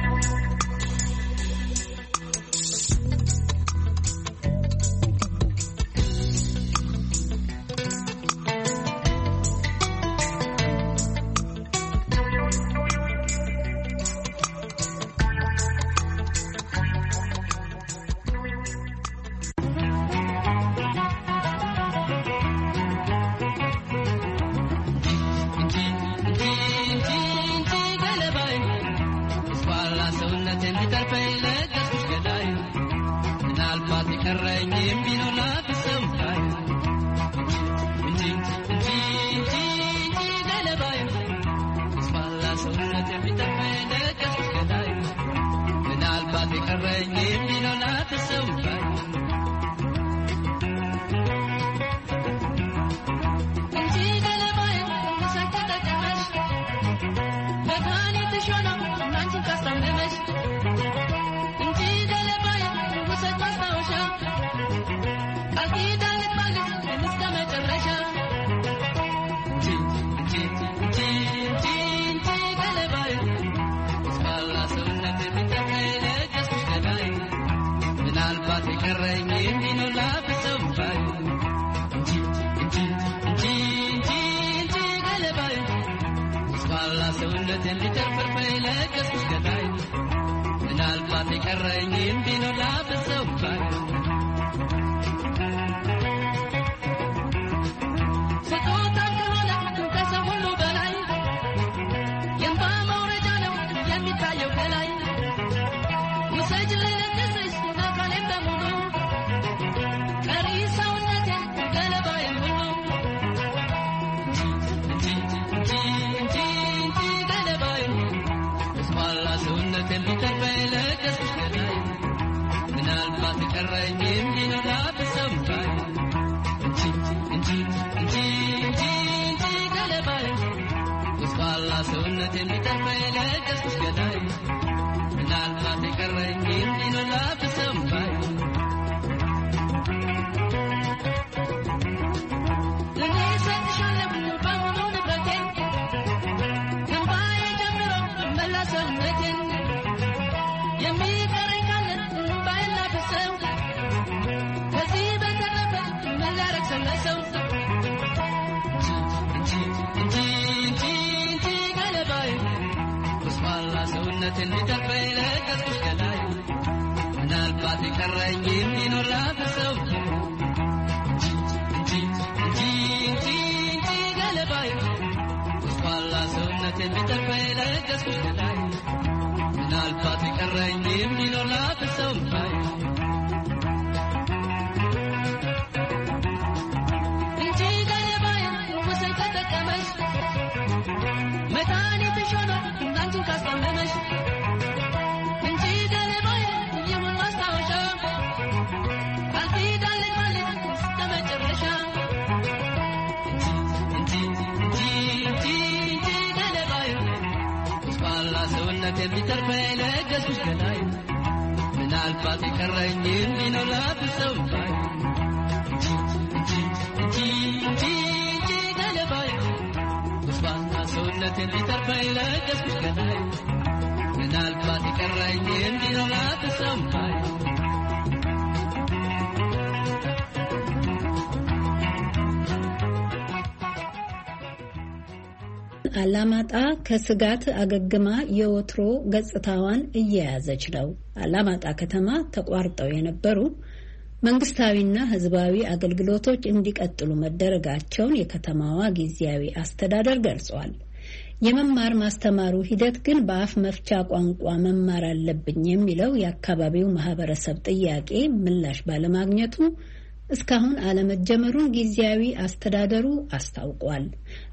አላማጣ ከስጋት አገግማ የወትሮ ገጽታዋን እየያዘች ነው። አላማጣ ከተማ ተቋርጠው የነበሩ መንግስታዊና ሕዝባዊ አገልግሎቶች እንዲቀጥሉ መደረጋቸውን የከተማዋ ጊዜያዊ አስተዳደር ገልጿል። የመማር ማስተማሩ ሂደት ግን በአፍ መፍቻ ቋንቋ መማር አለብኝ የሚለው የአካባቢው ማህበረሰብ ጥያቄ ምላሽ ባለማግኘቱ እስካሁን አለመጀመሩን ጊዜያዊ አስተዳደሩ አስታውቋል።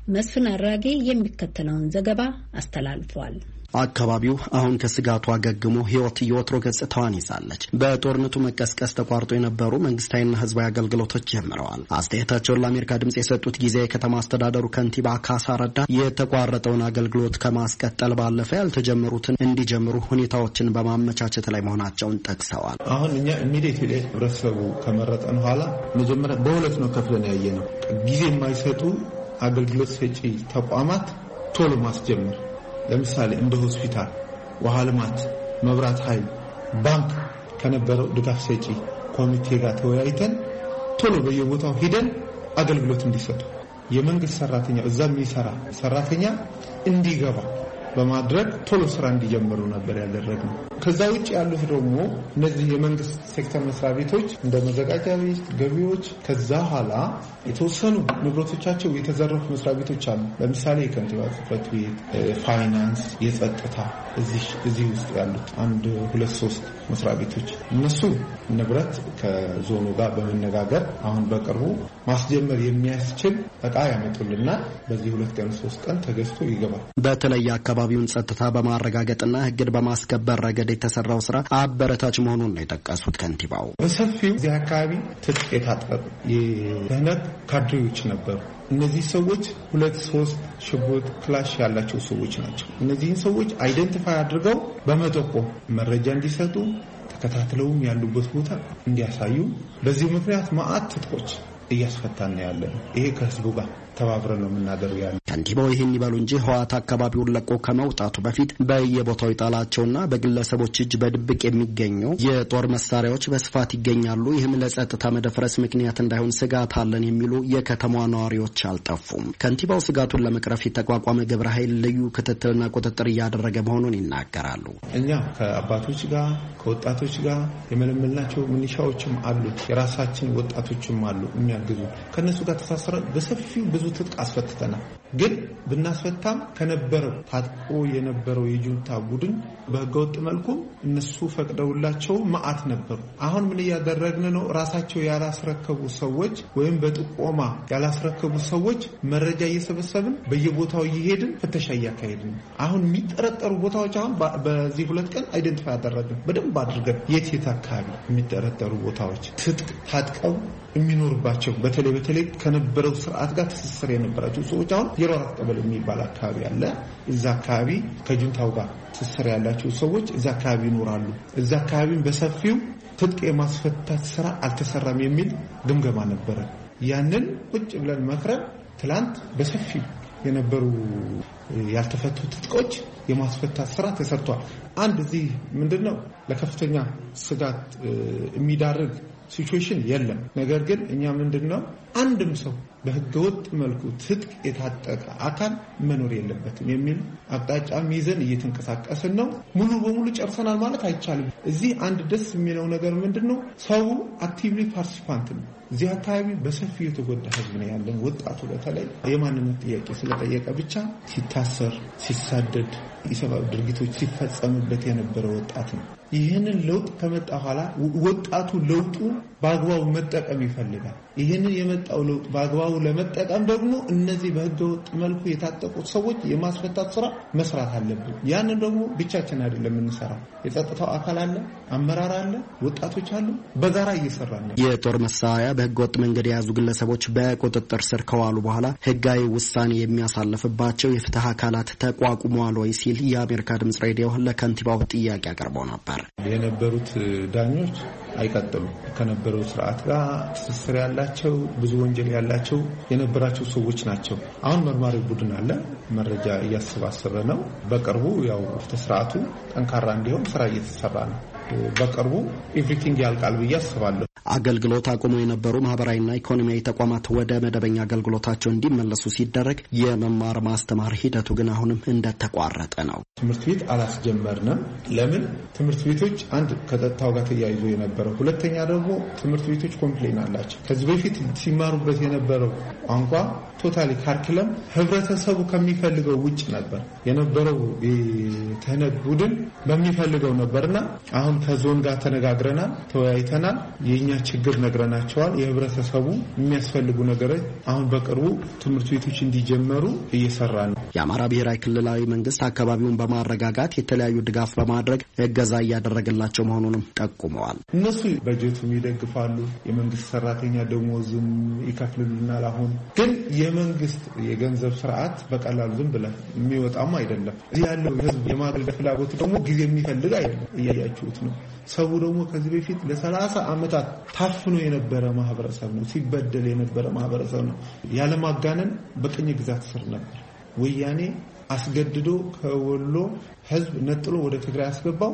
መስፍን አራጌ የሚከተለውን ዘገባ አስተላልፏል። አካባቢው አሁን ከስጋቱ አገግሞ ህይወት የወትሮ ገጽታዋን ይዛለች። በጦርነቱ መቀስቀስ ተቋርጦ የነበሩ መንግስታዊና ህዝባዊ አገልግሎቶች ጀምረዋል። አስተያየታቸውን ለአሜሪካ ድምጽ የሰጡት ጊዜያዊ የከተማ አስተዳደሩ ከንቲባ ካሳ ረዳ የተቋረጠውን አገልግሎት ከማስቀጠል ባለፈ ያልተጀመሩትን እንዲጀምሩ ሁኔታዎችን በማመቻቸት ላይ መሆናቸውን ጠቅሰዋል። አሁን እኛ ኢሚዲየትሊ ህብረተሰቡ ከመረጠን ኋላ መጀመሪያ በሁለት ነው ከፍለን ያየነው። ጊዜ የማይሰጡ አገልግሎት ሰጪ ተቋማት ቶሎ ማስጀመር፣ ለምሳሌ እንደ ሆስፒታል፣ ውሃ ልማት፣ መብራት ኃይል፣ ባንክ ከነበረው ድጋፍ ሰጪ ኮሚቴ ጋር ተወያይተን ቶሎ በየቦታው ሄደን አገልግሎት እንዲሰጡ የመንግስት ሰራተኛ እዛ የሚሰራ ሰራተኛ እንዲገባ በማድረግ ቶሎ ስራ እንዲጀምሩ ነበር ያደረግነው። ከዛ ውጭ ያሉት ደግሞ እነዚህ የመንግስት ሴክተር መስሪያ ቤቶች እንደ መዘጋጃ ቤት፣ ገቢዎች ከዛ ኋላ የተወሰኑ ንብረቶቻቸው የተዘረፉ መስሪያ ቤቶች አሉ። ለምሳሌ የከንቲባ ጽሕፈት ቤት፣ ፋይናንስ፣ የጸጥታ እዚህ እዚህ ውስጥ ያሉት አንድ ሁለት ሶስት መስሪያ ቤቶች እነሱ ንብረት ከዞኑ ጋር በመነጋገር አሁን በቅርቡ ማስጀመር የሚያስችል እቃ ያመጡልና በዚህ ሁለት ቀን ሶስት ቀን ተገዝቶ ይገባል። በተለይ አካባቢውን ጸጥታ በማረጋገጥና ሕግን በማስከበር ረገድ የተሰራው ስራ አበረታች መሆኑን ነው የጠቀሱት ከንቲባው። በሰፊው እዚህ አካባቢ ትጥቅ የታጠቁ የደህንነት ካድሬዎች ነበሩ። እነዚህ ሰዎች ሁለት ሶስት ሽጉጥ ክላሽ ያላቸው ሰዎች ናቸው። እነዚህን ሰዎች አይደንቲፋይ አድርገው በመጠቆም መረጃ እንዲሰጡ ተከታትለውም ያሉበት ቦታ እንዲያሳዩ በዚህ ምክንያት ማአት ትጥቆች እያስፈታን ያለን ይሄ ከህዝቡ ጋር ተባብረን ነው የምናደርገው ያለው ከንቲባው። ይህን ይበሉ እንጂ ህወሓት አካባቢውን ለቆ ከመውጣቱ በፊት በየቦታው ይጣላቸውና በግለሰቦች እጅ በድብቅ የሚገኙ የጦር መሳሪያዎች በስፋት ይገኛሉ። ይህም ለጸጥታ መደፍረስ ምክንያት እንዳይሆን ስጋት አለን የሚሉ የከተማዋ ነዋሪዎች አልጠፉም። ከንቲባው ስጋቱን ለመቅረፍ የተቋቋመ ግብረ ኃይል ልዩ ክትትልና ቁጥጥር እያደረገ መሆኑን ይናገራሉ። እኛ ከአባቶች ጋር ከወጣቶች ጋር የመለመልናቸው ሚሊሻዎችም አሉ፣ የራሳችን ወጣቶችም አሉ የሚያግዙ። ከነሱ ጋር ተሳስረን በሰፊው ብዙ ትጥቅ አስፈትተናል። ግን ብናስፈታም ከነበረው ታጥቆ የነበረው የጁንታ ቡድን በህገወጥ መልኩ እነሱ ፈቅደውላቸው ማአት ነበሩ። አሁን ምን እያደረግን ነው? ራሳቸው ያላስረከቡ ሰዎች ወይም በጥቆማ ያላስረከቡ ሰዎች መረጃ እየሰበሰብን በየቦታው እየሄድን ፍተሻ እያካሄድን። አሁን የሚጠረጠሩ ቦታዎች አሁን በዚህ ሁለት ቀን አይደንቲፋይ አደረግን በደንብ አድርገን የት የት አካባቢ የሚጠረጠሩ ቦታዎች ትጥቅ ታጥቀው የሚኖርባቸው በተለይ በተለይ ከነበረው ስርዓት ጋር ትስስር የነበራቸው ሰዎች አሁን ዜሮ አራት ቀበሌ የሚባል አካባቢ አለ። እዛ አካባቢ ከጁንታው ጋር ትስስር ያላቸው ሰዎች እዛ አካባቢ ይኖራሉ። እዛ አካባቢን በሰፊው ትጥቅ የማስፈታት ስራ አልተሰራም የሚል ግምገማ ነበረ። ያንን ቁጭ ብለን መክረን ትላንት በሰፊው የነበሩ ያልተፈቱ ትጥቆች የማስፈታት ስራ ተሰርቷል። አንድ እዚህ ምንድነው ለከፍተኛ ስጋት የሚዳርግ ሲቹዌሽን የለም። ነገር ግን እኛ ምንድነው አንድም ሰው በህገወጥ መልኩ ትጥቅ የታጠቀ አካል መኖር የለበትም የሚል አቅጣጫም ይዘን እየተንቀሳቀስን ነው። ሙሉ በሙሉ ጨርሰናል ማለት አይቻልም። እዚህ አንድ ደስ የሚለው ነገር ምንድነው ሰው አክቲቭሊ ፓርቲሲፓንት ነው። እዚህ አካባቢ በሰፊው የተጎዳ ህዝብ ነው ያለን። ወጣቱ በተለይ የማንነት ጥያቄ ስለጠየቀ ብቻ ሲታሰር፣ ሲሳደድ፣ የሰብአዊ ድርጊቶች ሲፈጸምበት የነበረ ወጣት ነው። ይህንን ለውጥ ከመጣ ኋላ ወጣቱ ለውጡ በአግባቡ መጠቀም ይፈልጋል። ይህንን የመጣው ለውጥ በአግባቡ ለመጠቀም ደግሞ እነዚህ በህገወጥ መልኩ የታጠቁት ሰዎች የማስፈታት ስራ መስራት አለብን። ያንን ደግሞ ብቻችን አይደለም የምንሰራው። የጸጥታው አካል አለ፣ አመራር አለ፣ ወጣቶች አሉ። በጋራ እየሰራን ነው። የጦር መሳሪያ በህገወጥ መንገድ የያዙ ግለሰቦች በቁጥጥር ስር ከዋሉ በኋላ ህጋዊ ውሳኔ የሚያሳልፍባቸው የፍትህ አካላት ተቋቁመዋል ወይ ሲል የአሜሪካ ድምጽ ሬዲዮ ለከንቲባው ጥያቄ አቅርበው ነበር። የነበሩት ዳኞች አይቀጥሉም። ከነበረው ስርዓት ጋር ትስስር ያላቸው ብዙ ወንጀል ያላቸው የነበራቸው ሰዎች ናቸው። አሁን መርማሪ ቡድን አለ፣ መረጃ እያሰባሰበ ነው። በቅርቡ ያው ስርዓቱ ጠንካራ እንዲሆን ስራ እየተሰራ ነው። በቅርቡ ኤቭሪቲንግ ያልቃል ብዬ አስባለሁ። አገልግሎት አቁመው የነበሩ ማህበራዊና ኢኮኖሚያዊ ተቋማት ወደ መደበኛ አገልግሎታቸው እንዲመለሱ ሲደረግ የመማር ማስተማር ሂደቱ ግን አሁንም እንደተቋረጠ ነው። ትምህርት ቤት አላስጀመርንም። ለምን? ትምህርት ቤቶች አንድ ከጸጥታው ጋር ተያይዞ የነበረው፣ ሁለተኛ ደግሞ ትምህርት ቤቶች ኮምፕሌን አላቸው። ከዚህ በፊት ሲማሩበት የነበረው ቋንቋ ቶታሊ ካርክለም ህብረተሰቡ ከሚፈልገው ውጭ ነበር የነበረው። የተነድ ቡድን በሚፈልገው ነበርና አሁን ከዞን ጋር ተነጋግረናል፣ ተወያይተናል፣ የኛ ችግር ነግረናቸዋል። የህብረተሰቡ የሚያስፈልጉ ነገሮች አሁን በቅርቡ ትምህርት ቤቶች እንዲጀመሩ እየሰራ ነው። የአማራ ብሔራዊ ክልላዊ መንግስት አካባቢውን በማረጋጋት የተለያዩ ድጋፍ በማድረግ እገዛ እያደረገላቸው መሆኑንም ጠቁመዋል። እነሱ በጀቱም ይደግፋሉ፣ የመንግስት ሰራተኛ ደሞዝም ይከፍልልናል። አሁን ግን የመንግስት የገንዘብ ስርዓት በቀላሉ ዝም ብለ የሚወጣም አይደለም። እዚህ ያለው ህዝብ የማገልገል ፍላጎት ደግሞ ጊዜ የሚፈልግ አይደለም። እያያችሁት ነው። ሰው ደግሞ ከዚህ በፊት ለሰላሳ ዓመታት ታፍኖ የነበረ ማህበረሰብ ነው። ሲበደል የነበረ ማህበረሰብ ነው። ያለማጋነን በቅኝ ግዛት ስር ነበር። ወያኔ አስገድዶ ከወሎ ህዝብ ነጥሎ ወደ ትግራይ ያስገባው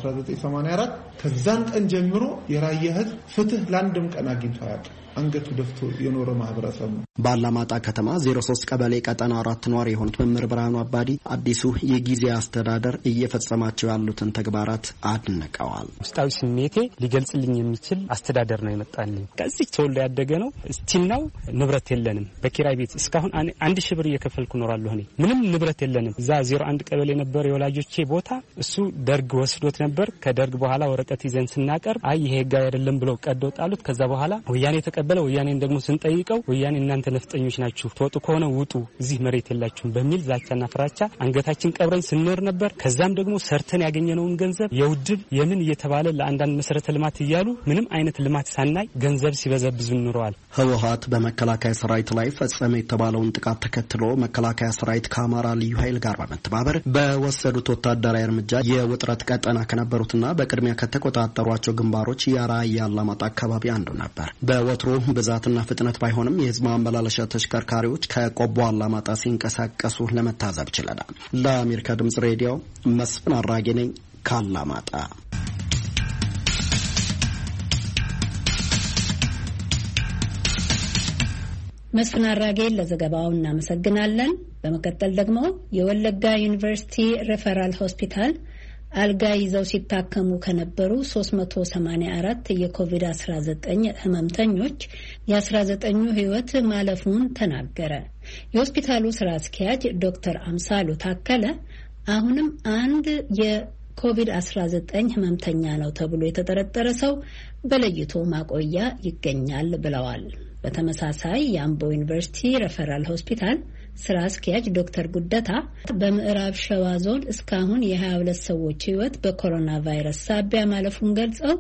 በ1984 ከዛን ቀን ጀምሮ የራያ ህዝብ ፍትህ ለአንድም ቀን አግኝቶ አያውቅም። አንገቱ ደፍቶ የኖረ ማህበረሰብ ነው። ባላማጣ ከተማ ዜሮ ሶስት ቀበሌ ቀጠና አራት ነዋሪ የሆኑት መምህር ብርሃኑ አባዲ አዲሱ የጊዜ አስተዳደር እየፈጸማቸው ያሉትን ተግባራት አድንቀዋል። ውስጣዊ ስሜቴ ሊገልጽልኝ የሚችል አስተዳደር ነው የመጣልኝ። ከዚህ ተወልዶ ያደገ ነው። እስቲል ነው ንብረት የለንም። በኪራይ ቤት እስካሁን አንድ ሺህ ብር እየከፈልኩ ኖራለሁ። እኔ ምንም ንብረት የለንም። እዛ ዜሮ አንድ ቀበሌ ነበር የወላጆቼ ቦታ። እሱ ደርግ ወስዶት ነበር። ከደርግ በኋላ ወረቀት ይዘን ስናቀርብ አይ ይሄ ህጋዊ አይደለም ብለው ቀዶ ጣሉት። ከዛ በኋላ ወያኔ ተቀበለው። ወያኔን ደግሞ ስንጠይቀው ወያኔ እናንተ ነፍጠኞች ናችሁ፣ ተወጡ ከሆነ ውጡ፣ እዚህ መሬት የላችሁም በሚል ዛቻና ፍራቻ አንገታችን ቀብረን ስንኖር ነበር። ከዛም ደግሞ ሰርተን ያገኘነውን ገንዘብ የውድብ የምን እየተባለ ለአንዳንድ መሰረተ ልማት እያሉ ምንም አይነት ልማት ሳናይ ገንዘብ ሲበዘብዙ ኑረዋል። ህወሓት በመከላከያ ሰራዊት ላይ ፈጸመ የተባለውን ጥቃት ተከትሎ መከላከያ ሰራዊት ከአማራ ልዩ ኃይል ጋር በመተባበር በወሰዱት ወታደራዊ እርምጃ የውጥረት ቀጠና ከነበሩትና በቅድሚያ ከተቆጣጠሯቸው ግንባሮች የራያ አላማጣ አካባቢ አንዱ ነበር። በወትሮ ብዛትና ፍጥነት ባይሆንም የህዝብ ማመላለሻ ተሽከርካሪዎች ከቆቦ አላማጣ ሲንቀሳቀሱ ለመታዘብ ችለናል። ለአሜሪካ ድምጽ ሬዲዮ መስፍን አራጌ ነኝ ካላማጣ። መስፍን አራጌ ለዘገባው እናመሰግናለን። በመቀጠል ደግሞ የወለጋ ዩኒቨርሲቲ ሬፈራል ሆስፒታል አልጋ ይዘው ሲታከሙ ከነበሩ ሶስት መቶ ሰማንያ አራት የኮቪድ አስራ ዘጠኝ ህመምተኞች የአስራ ዘጠኙ ህይወት ማለፉን ተናገረ። የሆስፒታሉ ስራ አስኪያጅ ዶክተር አምሳሉ ታከለ አሁንም አንድ የኮቪድ አስራ ዘጠኝ ህመምተኛ ነው ተብሎ የተጠረጠረ ሰው በለይቶ ማቆያ ይገኛል ብለዋል። በተመሳሳይ የአምቦ ዩኒቨርሲቲ ሬፈራል ሆስፒታል ስራ አስኪያጅ ዶክተር ጉደታ በምዕራብ ሸዋ ዞን እስካሁን የሀያ ሁለት ሰዎች ህይወት በኮሮና ቫይረስ ሳቢያ ማለፉን ገልጸው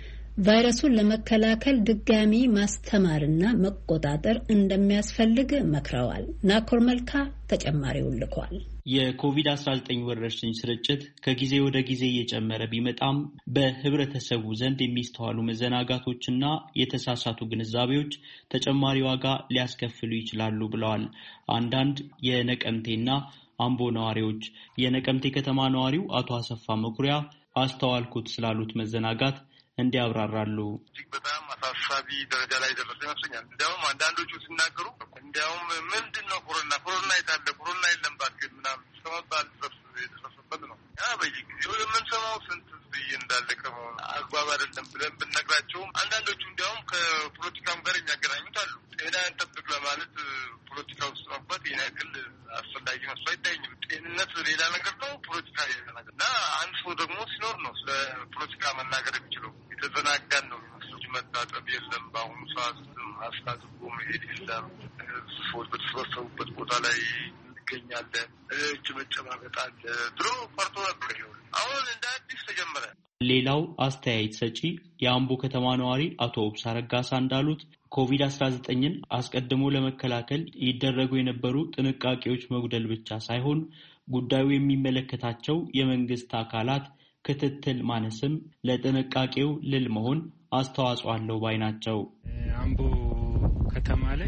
ቫይረሱን ለመከላከል ድጋሚ ማስተማርና መቆጣጠር እንደሚያስፈልግ መክረዋል። ናኮር መልካ ተጨማሪውን ልኳል። የኮቪድ አስራ ዘጠኝ ወረርሽኝ ስርጭት ከጊዜ ወደ ጊዜ እየጨመረ ቢመጣም በህብረተሰቡ ዘንድ የሚስተዋሉ መዘናጋቶችና የተሳሳቱ ግንዛቤዎች ተጨማሪ ዋጋ ሊያስከፍሉ ይችላሉ ብለዋል አንዳንድ የነቀምቴና አምቦ ነዋሪዎች። የነቀምቴ ከተማ ነዋሪው አቶ አሰፋ መኩሪያ አስተዋልኩት ስላሉት መዘናጋት እንዲያብራራሉ። በጣም አሳሳቢ ደረጃ ላይ ደረሰ ይመስለኛል። እንዲያውም አንዳንዶቹ ሲናገሩ እንዲያውም ምንድነው ኮሮና ኮሮና የታለ ኮሮና የለም ባክህ ምናምን ተመጣጣ ድረስ የተሰሰበት ነው። ያ በየጊዜው የምንሰማው ስንት ብዬ እንዳለቀ መሆኑ አግባብ አይደለም ብለን ብንነግራቸውም አንዳንዶቹ እንዲያውም ከፖለቲካም ጋር የሚያገናኙት አሉ። ጤናን ጠብቅ ለማለት ፖለቲካ ውስጥ መግባት ይህን ያክል አስፈላጊ መስሎ አይታየኝም። ጤንነት ሌላ ነገር ነው፣ ፖለቲካ ሌላ ነገር እና አንድ ሰው ደግሞ ሲኖር ነው ስለ ፖለቲካ መናገር የሚችለው። የተዘናጋን ነው የሚመስለው። መታጠብ የለም። በአሁኑ ሰዓት አስታጥቦ መሄድ የለም። ሰዎች በተሰበሰቡበት ቦታ ላይ እንገኛለን። እጅ መጨባበጥ አለ። ድሮ ፈርቶ ነበር፣ ይሆን አሁን እንደ አዲስ ተጀመረ። ሌላው አስተያየት ሰጪ የአምቦ ከተማ ነዋሪ አቶ ኦብሳ ረጋሳ እንዳሉት ኮቪድ አስራ ዘጠኝን አስቀድሞ ለመከላከል ይደረጉ የነበሩ ጥንቃቄዎች መጉደል ብቻ ሳይሆን ጉዳዩ የሚመለከታቸው የመንግስት አካላት ክትትል ማነስም ለጥንቃቄው ልል መሆን አስተዋጽኦ አለው ባይ ናቸው። አምቦ ከተማ ላይ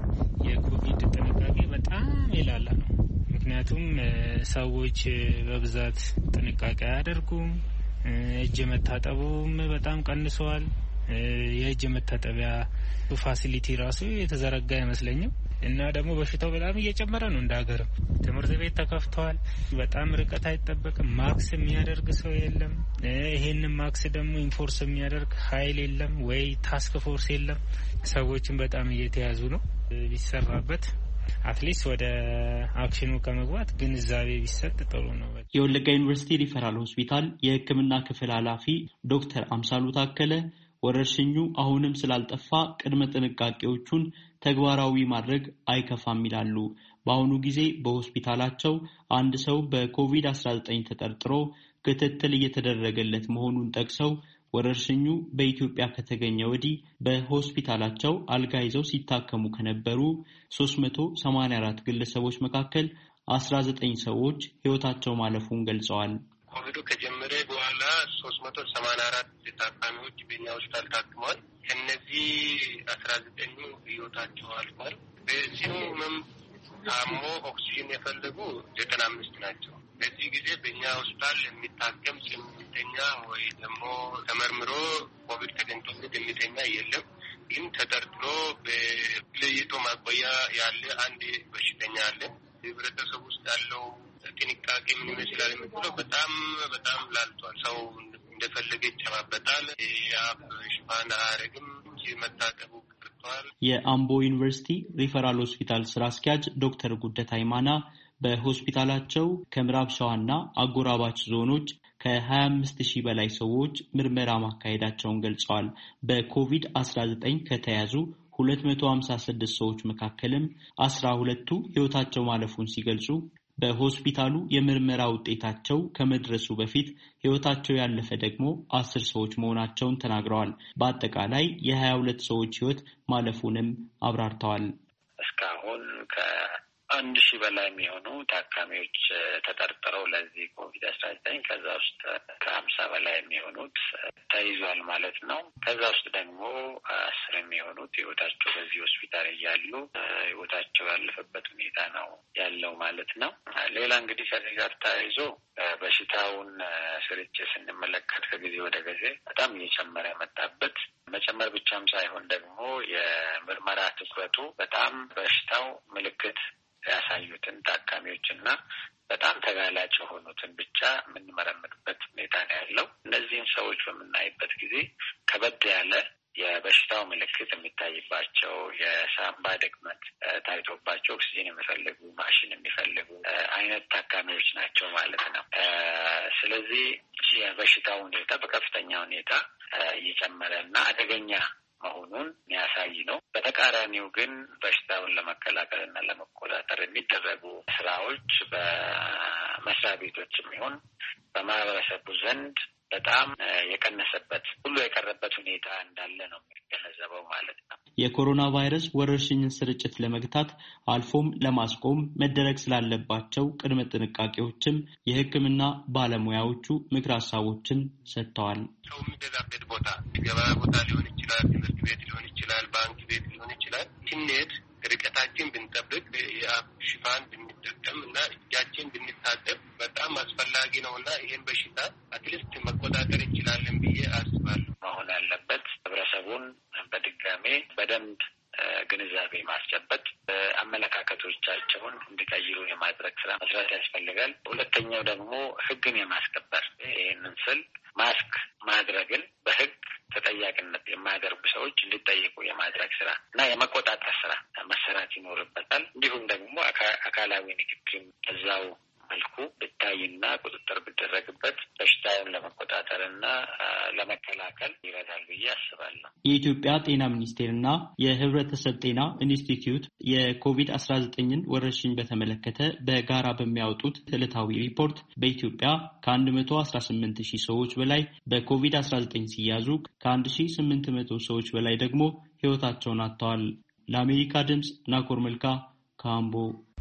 የኮቪድ ጥንቃቄ በጣም የላላ ነው። ምክንያቱም ሰዎች በብዛት ጥንቃቄ አያደርጉም። እጅ መታጠቡም በጣም ቀንሷል። የእጅ መታጠቢያ ፋሲሊቲ ራሱ የተዘረጋ አይመስለኝም እና ደግሞ በሽታው በጣም እየጨመረ ነው። እንደሀገርም ትምህርት ቤት ተከፍተዋል። በጣም ርቀት አይጠበቅም። ማክስ የሚያደርግ ሰው የለም። ይሄንን ማክስ ደግሞ ኢንፎርስ የሚያደርግ ኃይል የለም ወይ ታስክ ፎርስ የለም። ሰዎችን በጣም እየተያዙ ነው። ቢሰራበት አትሊስት ወደ አክሽኑ ከመግባት ግንዛቤ ቢሰጥ ጥሩ ነው። የወለጋ ዩኒቨርሲቲ ሪፈራል ሆስፒታል የሕክምና ክፍል ኃላፊ ዶክተር አምሳሉ ታከለ ወረርሽኙ አሁንም ስላልጠፋ ቅድመ ጥንቃቄዎቹን ተግባራዊ ማድረግ አይከፋም ይላሉ። በአሁኑ ጊዜ በሆስፒታላቸው አንድ ሰው በኮቪድ አስራ ዘጠኝ ተጠርጥሮ ክትትል እየተደረገለት መሆኑን ጠቅሰው ወረርሽኙ በኢትዮጵያ ከተገኘ ወዲህ በሆስፒታላቸው አልጋ ይዘው ሲታከሙ ከነበሩ ሶስት መቶ ሰማንያ አራት ግለሰቦች መካከል አስራ ዘጠኝ ሰዎች ሕይወታቸው ማለፉን ገልጸዋል። ኮቪዱ ከጀመረ በኋላ ሶስት መቶ ሰማንያ አራት ታካሚዎች በእኛ ሆስፒታል ታክመዋል። ከነዚህ አስራ ዘጠኙ ሕይወታቸው አልፏል። በዚሁ ህመም ታሞ ኦክሲጅን የፈለጉ ዘጠና አምስት ናቸው። በዚህ ጊዜ በእኛ ሆስፒታል የሚታከም ስምንተኛ ወይ ደግሞ ተመርምሮ ኮቪድ ተገኝቶበት የሚተኛ የለም። ግን ተጠርጥሮ በለይቶ ማቆያ ያለ አንድ በሽተኛ አለ። ህብረተሰብ ውስጥ ያለው ጥንቃቄ ምን ይመስላል የምትለው በጣም በጣም ላልቷል። ሰው እንደፈለገ ይጨባበጣል። የአፍ ሽፋን አያደርግም። መታጠቡ ቀርቷል። የአምቦ ዩኒቨርሲቲ ሪፈራል ሆስፒታል ስራ አስኪያጅ ዶክተር ጉደታ ይማና በሆስፒታላቸው ከምዕራብ ሸዋና አጎራባች ዞኖች ከሀያ አምስት ሺህ በላይ ሰዎች ምርመራ ማካሄዳቸውን ገልጸዋል። በኮቪድ አስራ ዘጠኝ ከተያዙ ሁለት መቶ ሀምሳ ስድስት ሰዎች መካከልም አስራ ሁለቱ ሕይወታቸው ማለፉን ሲገልጹ በሆስፒታሉ የምርመራ ውጤታቸው ከመድረሱ በፊት ሕይወታቸው ያለፈ ደግሞ አስር ሰዎች መሆናቸውን ተናግረዋል። በአጠቃላይ የሀያ ሁለት ሰዎች ሕይወት ማለፉንም አብራርተዋል። እስካሁን አንድ ሺህ በላይ የሚሆኑ ታካሚዎች ተጠርጥረው ለዚህ ኮቪድ አስራ ዘጠኝ ከዛ ውስጥ ከሀምሳ በላይ የሚሆኑት ተይዟል ማለት ነው። ከዛ ውስጥ ደግሞ አስር የሚሆኑት ህይወታቸው በዚህ ሆስፒታል እያሉ ህይወታቸው ያለፈበት ሁኔታ ነው ያለው ማለት ነው። ሌላ እንግዲህ ከዚህ ጋር ተያይዞ በሽታውን ስርጭት ስንመለከት ከጊዜ ወደ ጊዜ በጣም እየጨመረ የመጣበት መጨመር ብቻም ሳይሆን ደግሞ የምርመራ ትኩረቱ በጣም በሽታው ምልክት ያሳዩትን ታካሚዎችና በጣም ተጋላጭ የሆኑትን ብቻ የምንመረምርበት ሁኔታ ነው ያለው። እነዚህን ሰዎች በምናይበት ጊዜ ከበድ ያለ የበሽታው ምልክት የሚታይባቸው የሳምባ ድክመት ታይቶባቸው ኦክሲጅን የሚፈልጉ ማሽን የሚፈልጉ አይነት ታካሚዎች ናቸው ማለት ነው። ስለዚህ የበሽታው ሁኔታ በከፍተኛ ሁኔታ እየጨመረ እና አደገኛ መሆኑን የሚያሳይ ነው። በተቃራኒው ግን በሽታውን ለመከላከል እና ለመቆጣጠር የሚደረጉ ስራዎች በመስሪያ ቤቶችም ይሁን በማህበረሰቡ ዘንድ በጣም የቀነሰበት ሁሉ የቀረበት ሁኔታ እንዳለ ነው የሚገነዘበው ማለት ነው። የኮሮና ቫይረስ ወረርሽኝን ስርጭት ለመግታት አልፎም ለማስቆም መደረግ ስላለባቸው ቅድመ ጥንቃቄዎችም የሕክምና ባለሙያዎቹ ምክር ሀሳቦችን ሰጥተዋል። ሰው የሚገዛበት ቦታ ገበያ ቦታ ሊሆን ይችላል፣ ትምህርት ቤት ሊሆን ይችላል፣ ባንክ ቤት ሊሆን ይችላል። ስንሄድ ርቀታችን ብንጠብቅ የአፍ ሽፋን ብንጠቀም እና እጃችን ብንታጠብ በጣም አስፈላጊ ነው እና ይህን በሽታ አትሊስት መቆጣጠር እንችላለን ብዬ አስባለሁ። መሆን ያለበት ህብረተሰቡን በድጋሜ በደንብ ግንዛቤ ማስጨበጥ፣ አመለካከቶቻቸውን እንዲቀይሩ የማድረግ ስራ መስራት ያስፈልጋል። ሁለተኛው ደግሞ ህግን የማስከበር ይህንን ስል ማስክ ማድረግን በህግ ተጠያቂነት የማያደርጉ ሰዎች እንዲጠየቁ የማድረግ ስራ እና የመቆጣጠር ስራ መሰራት ይኖርበታል። እንዲሁም ደግሞ አካላዊ ንክኪም እዛው መልኩ ብታይና ቁጥጥር ቢደረግበት በሽታውን ለመቆጣጠርና ለመከላከል ይረዳል ብዬ አስባለሁ። የኢትዮጵያ ጤና ሚኒስቴርና የህብረተሰብ ጤና ኢንስቲትዩት የኮቪድ አስራ ዘጠኝን ወረርሽኝ በተመለከተ በጋራ በሚያወጡት ዕለታዊ ሪፖርት በኢትዮጵያ ከአንድ መቶ አስራ ስምንት ሺህ ሰዎች በላይ በኮቪድ አስራ ዘጠኝ ሲያዙ ከአንድ ሺህ ስምንት መቶ ሰዎች በላይ ደግሞ ህይወታቸውን አጥተዋል። ለአሜሪካ ድምፅ ናኮር መልካ ካምቦ።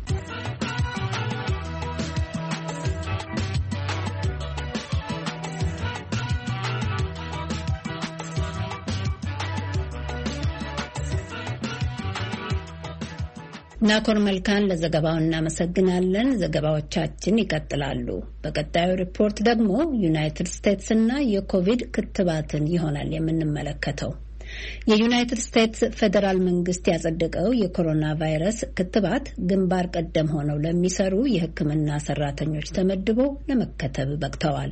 ናኮር መልካን ለዘገባው እናመሰግናለን። ዘገባዎቻችን ይቀጥላሉ። በቀጣዩ ሪፖርት ደግሞ ዩናይትድ ስቴትስ እና የኮቪድ ክትባትን ይሆናል የምንመለከተው። የዩናይትድ ስቴትስ ፌዴራል መንግስት ያጸደቀው የኮሮና ቫይረስ ክትባት ግንባር ቀደም ሆነው ለሚሰሩ የሕክምና ሰራተኞች ተመድቦ ለመከተብ በቅተዋል።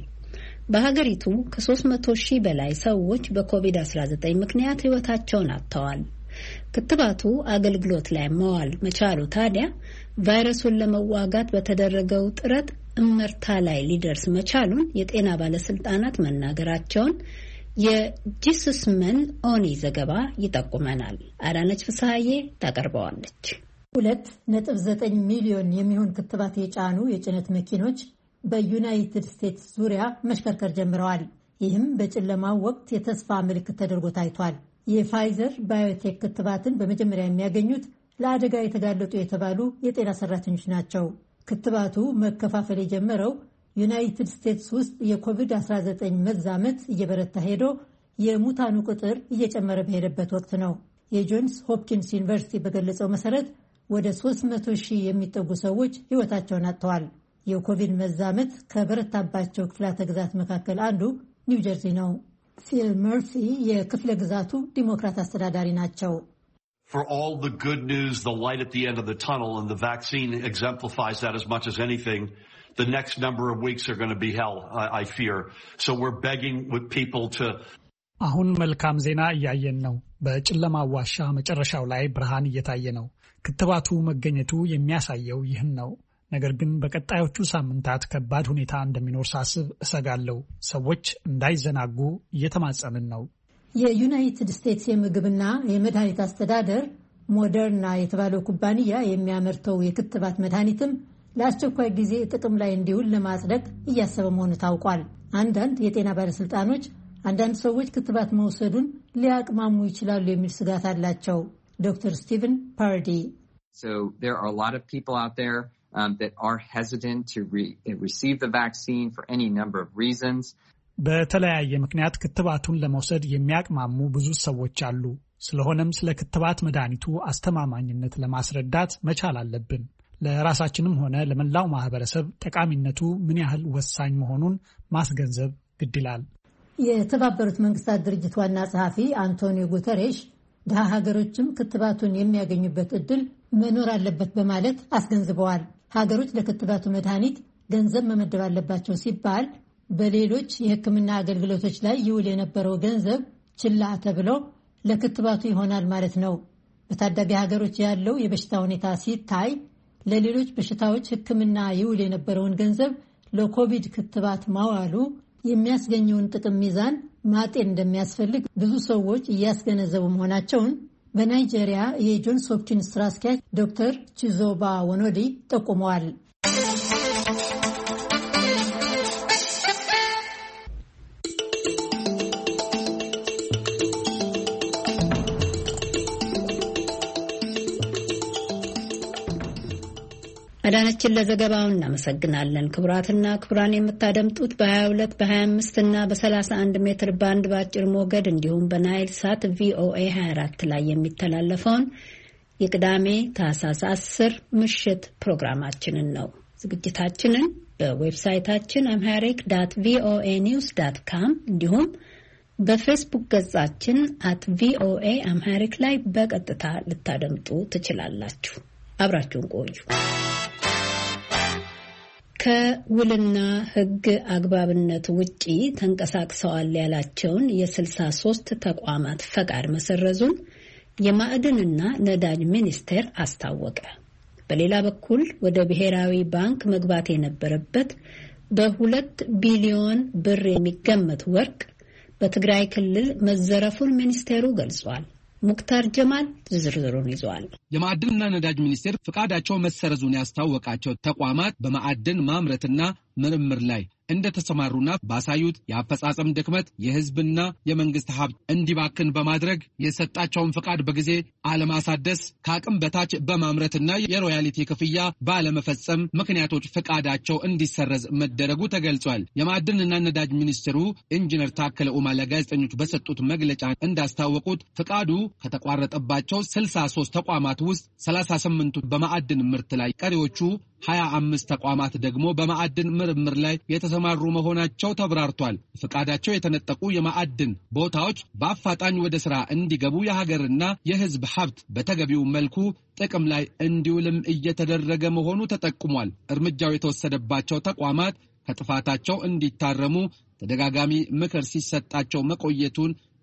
በሀገሪቱ ከሶስት መቶ ሺህ በላይ ሰዎች በኮቪድ አስራ ዘጠኝ ምክንያት ህይወታቸውን አጥተዋል። ክትባቱ አገልግሎት ላይ መዋል መቻሉ ታዲያ ቫይረሱን ለመዋጋት በተደረገው ጥረት እመርታ ላይ ሊደርስ መቻሉን የጤና ባለስልጣናት መናገራቸውን የጂሱስመን ኦኒ ዘገባ ይጠቁመናል። አዳነች ፍስሐዬ ታቀርበዋለች። ሁለት ነጥብ ዘጠኝ ሚሊዮን የሚሆን ክትባት የጫኑ የጭነት መኪኖች በዩናይትድ ስቴትስ ዙሪያ መሽከርከር ጀምረዋል። ይህም በጨለማው ወቅት የተስፋ ምልክት ተደርጎ ታይቷል። የፋይዘር ባዮቴክ ክትባትን በመጀመሪያ የሚያገኙት ለአደጋ የተጋለጡ የተባሉ የጤና ሰራተኞች ናቸው። ክትባቱ መከፋፈል የጀመረው ዩናይትድ ስቴትስ ውስጥ የኮቪድ አስራ ዘጠኝ መዛመት እየበረታ ሄዶ የሙታኑ ቁጥር እየጨመረ በሄደበት ወቅት ነው። የጆንስ ሆፕኪንስ ዩኒቨርሲቲ በገለጸው መሰረት ወደ ሶስት መቶ ሺህ የሚጠጉ ሰዎች ሕይወታቸውን አጥተዋል። የኮቪድ መዛመት ከበረታባቸው ክፍላተ ግዛት መካከል አንዱ ኒው ጀርሲ ነው። ፊል መርሲ የክፍለ ግዛቱ ዲሞክራት አስተዳዳሪ ናቸው። For all the good news, the light at the end of the tunnel, and the vaccine exemplifies that as much as anything, the next number of weeks are going to be hell, I, I fear. So we're begging with people to... አሁን መልካም ዜና እያየን ነው። በጨለማ ዋሻ መጨረሻው ላይ ብርሃን እየታየ ነው። ክትባቱ መገኘቱ የሚያሳየው ይህን ነው። ነገር ግን በቀጣዮቹ ሳምንታት ከባድ ሁኔታ እንደሚኖር ሳስብ እሰጋለሁ። ሰዎች እንዳይዘናጉ እየተማጸንን ነው። የዩናይትድ ስቴትስ የምግብና የመድኃኒት አስተዳደር ሞደርና የተባለው ኩባንያ የሚያመርተው የክትባት መድኃኒትም ለአስቸኳይ ጊዜ ጥቅም ላይ እንዲውል ለማጽደቅ እያሰበ መሆኑ ታውቋል። አንዳንድ የጤና ባለስልጣኖች አንዳንድ ሰዎች ክትባት መውሰዱን ሊያቅማሙ ይችላሉ የሚል ስጋት አላቸው። ዶክተር ስቲቨን ፓርዲ So there are a lot of people out there um, that are hesitant to re- receive the vaccine for any number of reasons. በተለያየ ምክንያት ክትባቱን ለመውሰድ የሚያቅማሙ ብዙ ሰዎች አሉ። ስለሆነም ስለ ክትባት መድኃኒቱ አስተማማኝነት ለማስረዳት መቻል አለብን። ለራሳችንም ሆነ ለመላው ማህበረሰብ ጠቃሚነቱ ምን ያህል ወሳኝ መሆኑን ማስገንዘብ ግድ ይላል። የተባበሩት መንግስታት ድርጅት ዋና ጸሐፊ አንቶኒዮ ጉተሬሽ ድሃ ሀገሮችም ክትባቱን የሚያገኙበት እድል መኖር አለበት በማለት አስገንዝበዋል። ሀገሮች ለክትባቱ መድኃኒት ገንዘብ መመደብ አለባቸው ሲባል በሌሎች የሕክምና አገልግሎቶች ላይ ይውል የነበረው ገንዘብ ችላ ተብሎ ለክትባቱ ይሆናል ማለት ነው። በታዳጊ ሀገሮች ያለው የበሽታ ሁኔታ ሲታይ ለሌሎች በሽታዎች ሕክምና ይውል የነበረውን ገንዘብ ለኮቪድ ክትባት ማዋሉ የሚያስገኘውን ጥቅም ሚዛን ማጤን እንደሚያስፈልግ ብዙ ሰዎች እያስገነዘቡ መሆናቸውን በናይጄሪያ የጆንስ ሆፕኪንስ ስራ አስኪያጅ ዶክተር ቺዞባ ወኖዲ ጠቁመዋል። አዳነችን ለዘገባው እናመሰግናለን። ክቡራትና ክቡራን የምታደምጡት በ22 በ25 እና በ31 ሜትር ባንድ ባጭር ሞገድ እንዲሁም በናይል ሳት ቪኦኤ ሃያ አራት ላይ የሚተላለፈውን የቅዳሜ ታህሳስ አስር ምሽት ፕሮግራማችንን ነው። ዝግጅታችንን በዌብሳይታችን አምሃሪክ ዳት ቪኦኤ ኒውስ ዳት ካም እንዲሁም በፌስቡክ ገጻችን አት ቪኦኤ አምሃሪክ ላይ በቀጥታ ልታደምጡ ትችላላችሁ። አብራችሁን ቆዩ። ከውልና ሕግ አግባብነት ውጪ ተንቀሳቅሰዋል ያላቸውን የስልሳ ሶስት ተቋማት ፈቃድ መሰረዙን የማዕድንና ነዳጅ ሚኒስቴር አስታወቀ። በሌላ በኩል ወደ ብሔራዊ ባንክ መግባት የነበረበት በሁለት ቢሊዮን ብር የሚገመት ወርቅ በትግራይ ክልል መዘረፉን ሚኒስቴሩ ገልጿል። ሙክታር ጀማል ዝርዝሩን ይዟል። የማዕድንና ነዳጅ ሚኒስቴር ፍቃዳቸው መሰረዙን ያስታወቃቸው ተቋማት በማዕድን ማምረትና ምርምር ላይ እንደተሰማሩና ባሳዩት የአፈጻጸም ድክመት የህዝብና የመንግስት ሀብት እንዲባክን በማድረግ የሰጣቸውን ፍቃድ በጊዜ አለማሳደስ ከአቅም በታች በማምረትና የሮያሊቲ ክፍያ ባለመፈጸም ምክንያቶች ፍቃዳቸው እንዲሰረዝ መደረጉ ተገልጿል። የማዕድንና ነዳጅ ሚኒስትሩ ኢንጂነር ታከለ ኡማ ለጋዜጠኞች በሰጡት መግለጫ እንዳስታወቁት ፍቃዱ ከተቋረጠባቸው ስልሳ ሶስት ተቋማት ውስጥ ሰላሳ ስምንቱ በማዕድን ምርት ላይ፣ ቀሪዎቹ ሀያ አምስት ተቋማት ደግሞ በማዕድን ምርምር ላይ የተሰማሩ መሆናቸው ተብራርቷል። ፍቃዳቸው የተነጠቁ የማዕድን ቦታዎች በአፋጣኝ ወደ ስራ እንዲገቡ የሀገርና የህዝብ ሀብት በተገቢው መልኩ ጥቅም ላይ እንዲውልም እየተደረገ መሆኑ ተጠቁሟል። እርምጃው የተወሰደባቸው ተቋማት ከጥፋታቸው እንዲታረሙ ተደጋጋሚ ምክር ሲሰጣቸው መቆየቱን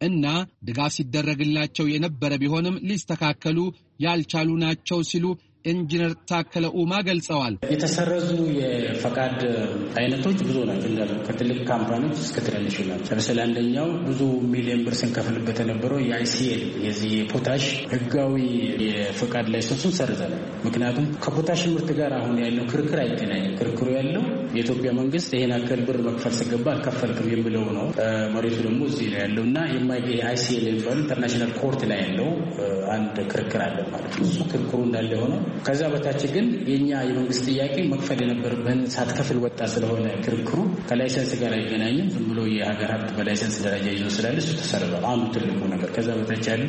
እና ድጋፍ ሲደረግላቸው የነበረ ቢሆንም ሊስተካከሉ ያልቻሉ ናቸው ሲሉ ኢንጂነር ታከለ ኡማ ገልጸዋል። የተሰረዙ የፈቃድ አይነቶች ብዙ ናቸው። ከትልቅ ካምፓኒዎች እስከ ትንንሽ ናቸው። ለምሳሌ አንደኛው ብዙ ሚሊዮን ብር ስንከፍልበት የነበረው የአይሲኤል የዚህ የፖታሽ ህጋዊ የፈቃድ ላይሰንሱን ሰርዘናል። ምክንያቱም ከፖታሽ ምርት ጋር አሁን ያለው ክርክር አይገናኝም። ክርክሩ ያለው የኢትዮጵያ መንግስት ይሄን አከል ብር መክፈል ሲገባ አልከፈልክም የሚለው ነው። መሬቱ ደግሞ እዚህ ነው ያለው እና የአይሲኤል የሚባለው ኢንተርናሽናል ኮርት ላይ ያለው አንድ ክርክር አለ ማለት ነው። እሱ ክርክሩ እንዳለ ሆነ ከዛ በታች ግን የኛ የመንግስት ጥያቄ መክፈል የነበረብን ሳትከፍል ወጣ ስለሆነ ክርክሩ ከላይሰንስ ጋር አይገናኝም። ዝም ብሎ የሀገር ሀብት በላይሰንስ ደረጃ ይዞ ስላለ እሱ ተሰርዟል። አንዱ ትልቁ ነገር ከዛ በታች ያሉ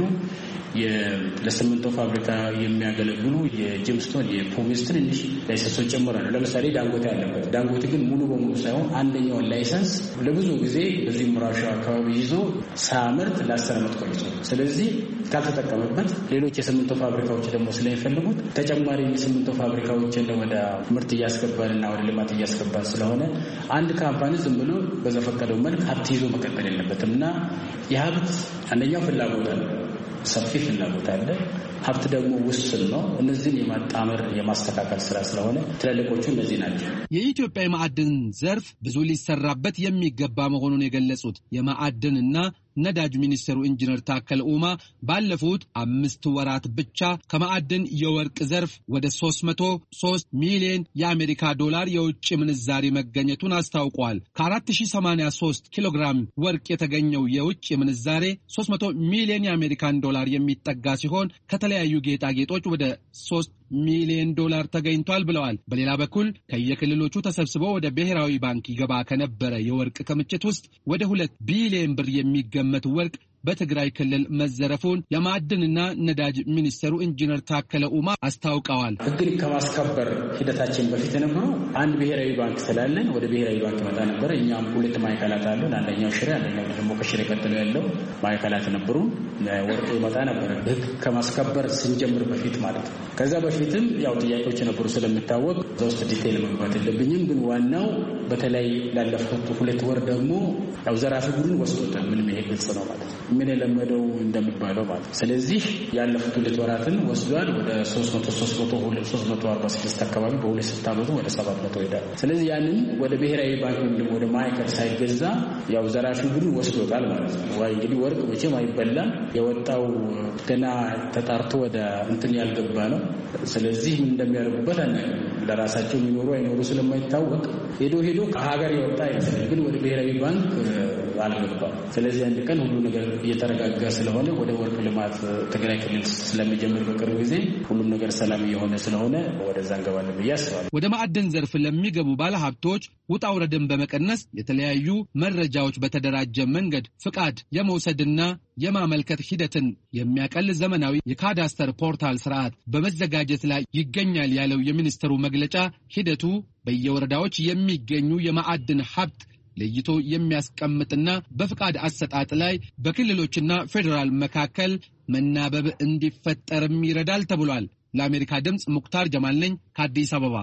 ለሲሚንቶ ፋብሪካ የሚያገለግሉ የጂምስቶን የፖሊስ ትንንሽ ላይሰንሶች ጨምረናል። ለምሳሌ ዳንጎቴ አለበት። ዳንጎቴ ግን ሙሉ በሙሉ ሳይሆን አንደኛውን ላይሰንስ ለብዙ ጊዜ በዚህ ምራሻ አካባቢ ይዞ ሳምርት ለአስር ዓመት ቆይቶ ስለዚህ ካልተጠቀመበት ሌሎች የሲሚንቶ ፋብሪካዎች ደግሞ ስለሚፈልጉት ተጨማሪ የሲሚንቶ ፋብሪካዎችን ወደ ምርት እያስገባንና ወደ ልማት እያስገባን ስለሆነ አንድ ካምፓኒ ዝም ብሎ በዘፈቀደው መልክ ሀብት ይዞ መቀጠል የለበትም እና የሀብት አንደኛው ፍላጎት አለ፣ ሰፊ ፍላጎት አለ። ሀብት ደግሞ ውስን ነው። እነዚህን የማጣመር የማስተካከል ስራ ስለሆነ ትልልቆቹ እነዚህ ናቸው። የኢትዮጵያ የማዕድን ዘርፍ ብዙ ሊሰራበት የሚገባ መሆኑን የገለጹት የማዕድንና ነዳጅ ሚኒስትሩ ኢንጂነር ታከለ ኡማ ባለፉት አምስት ወራት ብቻ ከማዕድን የወርቅ ዘርፍ ወደ ሶስት መቶ ሶስት ሚሊዮን የአሜሪካ ዶላር የውጭ ምንዛሪ መገኘቱን አስታውቋል። ከአራት ሺህ ሰማንያ ሶስት ኪሎ ግራም ወርቅ የተገኘው የውጭ ምንዛሬ ሶስት መቶ ሚሊዮን የአሜሪካን ዶላር የሚጠጋ ሲሆን ከተለያዩ ጌጣጌጦች ወደ ሶስት ሚሊዮን ዶላር ተገኝቷል ብለዋል። በሌላ በኩል ከየክልሎቹ ተሰብስበው ወደ ብሔራዊ ባንክ ይገባ ከነበረ የወርቅ ክምችት ውስጥ ወደ ሁለት ቢሊዮን ብር የሚገመት ወርቅ በትግራይ ክልል መዘረፉን የማዕድንና ነዳጅ ሚኒስትሩ ኢንጂነር ታከለ ኡማ አስታውቀዋል። ሕግን ከማስከበር ሂደታችን በፊት የነበረው አንድ ብሔራዊ ባንክ ስላለን ወደ ብሔራዊ ባንክ መጣ ነበር። እኛም ሁለት ማዕከላት አሉን። አንደኛው ሽሬ፣ አንደኛው ደግሞ ከሽሬ ቀጥሎ ያለው ማዕከላት ነበሩ። ወርቁ ይመጣ ነበር ሕግ ከማስከበር ስንጀምር በፊት ማለት ነው። ከዛ በፊትም ያው ጥያቄዎች ነበሩ ስለሚታወቅ እዛ ውስጥ ዲቴይል መግባት የለብኝም። ግን ዋናው በተለይ ላለፉት ሁለት ወር ደግሞ ያው ዘራፊ ቡድን ወስዶታል። ምንም ይሄ ግልጽ ነው ማለት ነው። ምን የለመደው እንደሚባለው ማለት ነው። ስለዚህ ያለፉት ሁለት ወራትን ወስዷል። ወደ ሶስት መቶ አርባ ስድስት አካባቢ በሁለት ስት ዓመቱ ወደ ሰባት መቶ ሄዳል። ስለዚህ ያንን ወደ ብሔራዊ ባንክ ወይም ወደ ማዕከል ሳይገዛ ያው ዘራፊ ቡድን ወስዶታል ማለት ነው። ዋይ እንግዲህ ወርቅ መቼም አይበላም። የወጣው ገና ተጣርቶ ወደ እንትን ያልገባ ነው። ስለዚህ ምን እንደሚያደርጉበት አናውቅም። ለራሳቸው የሚኖሩ አይኖሩ ስለማይታወቅ ሄዶ ሄዶ ከሀገር የወጣ አይመስልም፣ ግን ወደ ብሔራዊ ባንክ አልገባም። ስለዚህ አንድ ቀን ሁሉ ነገር እየተረጋጋ ስለሆነ ወደ ወርቅ ልማት ትግራይ ክልል ስለሚጀምር በቅርብ ጊዜ ሁሉም ነገር ሰላም እየሆነ ስለሆነ ወደዛ እንገባለን ብዬ አስባለሁ። ወደ ማዕድን ዘርፍ ለሚገቡ ባለሀብቶች ውጣ ውረድን በመቀነስ የተለያዩ መረጃዎች በተደራጀ መንገድ ፍቃድ የመውሰድና የማመልከት ሂደትን የሚያቀል ዘመናዊ የካዳስተር ፖርታል ስርዓት በመዘጋጀት ላይ ይገኛል ያለው የሚኒስትሩ መግለጫ ሂደቱ በየወረዳዎች የሚገኙ የማዕድን ሀብት ለይቶ የሚያስቀምጥና በፍቃድ አሰጣጥ ላይ በክልሎችና ፌዴራል መካከል መናበብ እንዲፈጠርም ይረዳል ተብሏል። ለአሜሪካ ድምፅ ሙክታር ጀማል ነኝ ከአዲስ አበባ።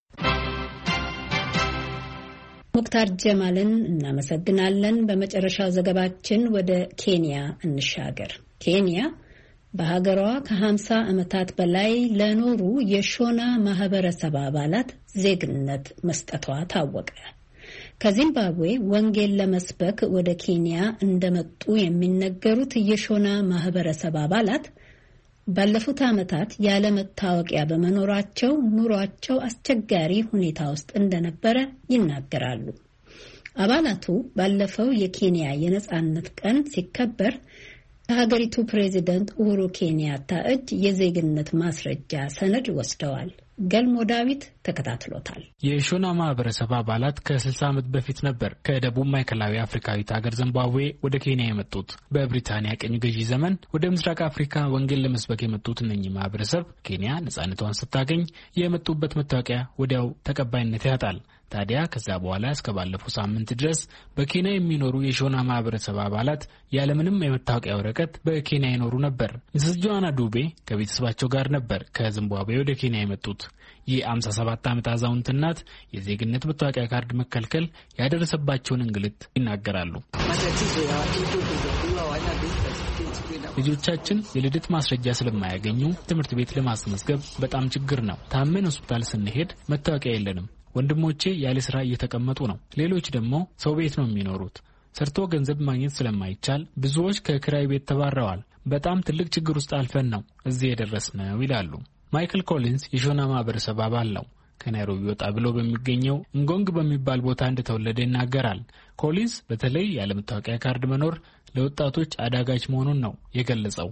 ሙክታር ጀማልን እናመሰግናለን። በመጨረሻው ዘገባችን ወደ ኬንያ እንሻገር። ኬንያ በሀገሯ ከሀምሳ ዓመታት በላይ ለኖሩ የሾና ማህበረሰብ አባላት ዜግነት መስጠቷ ታወቀ። ከዚምባብዌ ወንጌል ለመስበክ ወደ ኬንያ እንደመጡ የሚነገሩት የሾና ማህበረሰብ አባላት ባለፉት ዓመታት ያለ መታወቂያ በመኖራቸው ኑሯቸው አስቸጋሪ ሁኔታ ውስጥ እንደነበረ ይናገራሉ። አባላቱ ባለፈው የኬንያ የነጻነት ቀን ሲከበር ከሀገሪቱ ፕሬዚደንት ኡሁሩ ኬንያታ እጅ የዜግነት ማስረጃ ሰነድ ወስደዋል። ገልሞ ዳዊት ተከታትሎታል። የሾና ማህበረሰብ አባላት ከስልሳ ዓመት በፊት ነበር ከደቡብ ማዕከላዊ አፍሪካዊት ሀገር ዚምባብዌ ወደ ኬንያ የመጡት። በብሪታንያ ቅኝ ገዢ ዘመን ወደ ምስራቅ አፍሪካ ወንጌል ለመስበክ የመጡት እነኚህ ማህበረሰብ ኬንያ ነጻነቷን ስታገኝ የመጡበት መታወቂያ ወዲያው ተቀባይነት ያጣል። ታዲያ ከዛ በኋላ እስከ ባለፈው ሳምንት ድረስ በኬንያ የሚኖሩ የሾና ማህበረሰብ አባላት ያለምንም የመታወቂያ ወረቀት በኬንያ ይኖሩ ነበር። ሚስስ ጆአና ዱቤ ከቤተሰባቸው ጋር ነበር ከዚምባብዌ ወደ ኬንያ የመጡት። የአምሳ ሰባት ዓመት አዛውንት እናት የዜግነት መታወቂያ ካርድ መከልከል ያደረሰባቸውን እንግልት ይናገራሉ። ልጆቻችን የልደት ማስረጃ ስለማያገኙ ትምህርት ቤት ለማስመዝገብ በጣም ችግር ነው። ታመን ሆስፒታል ስንሄድ መታወቂያ የለንም። ወንድሞቼ ያለ ስራ እየተቀመጡ ነው። ሌሎች ደግሞ ሰው ቤት ነው የሚኖሩት። ሰርቶ ገንዘብ ማግኘት ስለማይቻል ብዙዎች ከክራይ ቤት ተባረዋል። በጣም ትልቅ ችግር ውስጥ አልፈን ነው እዚህ የደረስነው ይላሉ። ማይክል ኮሊንስ የሾና ማህበረሰብ አባል ነው። ከናይሮቢ ወጣ ብሎ በሚገኘው እንጎንግ በሚባል ቦታ እንደተወለደ ይናገራል። ኮሊንስ በተለይ ያለ መታወቂያ ካርድ መኖር ለወጣቶች አዳጋች መሆኑን ነው የገለጸው።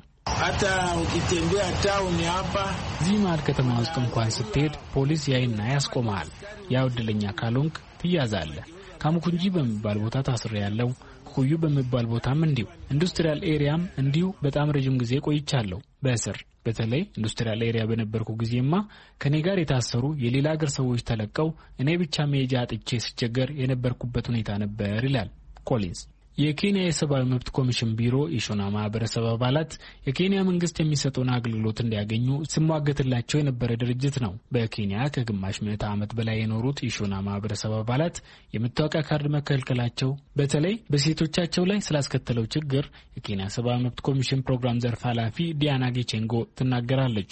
እዚህ መሀል ከተማ ውስጥ እንኳን ስትሄድ ፖሊስ ያይና ያስቆማል። ያው ዕድለኛ ካልሆንክ ትያዛለህ። ካሙኩንጂ በሚባል ቦታ ታስሬ ያለው ኩዩ በሚባል ቦታም እንዲሁ። ኢንዱስትሪያል ኤሪያም እንዲሁ በጣም ረጅም ጊዜ ቆይቻለሁ በእስር። በተለይ ኢንዱስትሪያል ኤሪያ በነበርኩ ጊዜማ ከኔ ጋር የታሰሩ የሌላ ሀገር ሰዎች ተለቀው እኔ ብቻ መሄጃ አጥቼ ስቸገር የነበርኩበት ሁኔታ ነበር ይላል ኮሊንስ። የኬንያ የሰብአዊ መብት ኮሚሽን ቢሮ የሾና ማህበረሰብ አባላት የኬንያ መንግስት የሚሰጠውን አገልግሎት እንዲያገኙ ሲሟገትላቸው የነበረ ድርጅት ነው። በኬንያ ከግማሽ ምዕተ ዓመት በላይ የኖሩት የሾና ማህበረሰብ አባላት የመታወቂያ ካርድ መከልከላቸው በተለይ በሴቶቻቸው ላይ ስላስከተለው ችግር የኬንያ ሰብአዊ መብት ኮሚሽን ፕሮግራም ዘርፍ ኃላፊ ዲያና ጌቼንጎ ትናገራለች።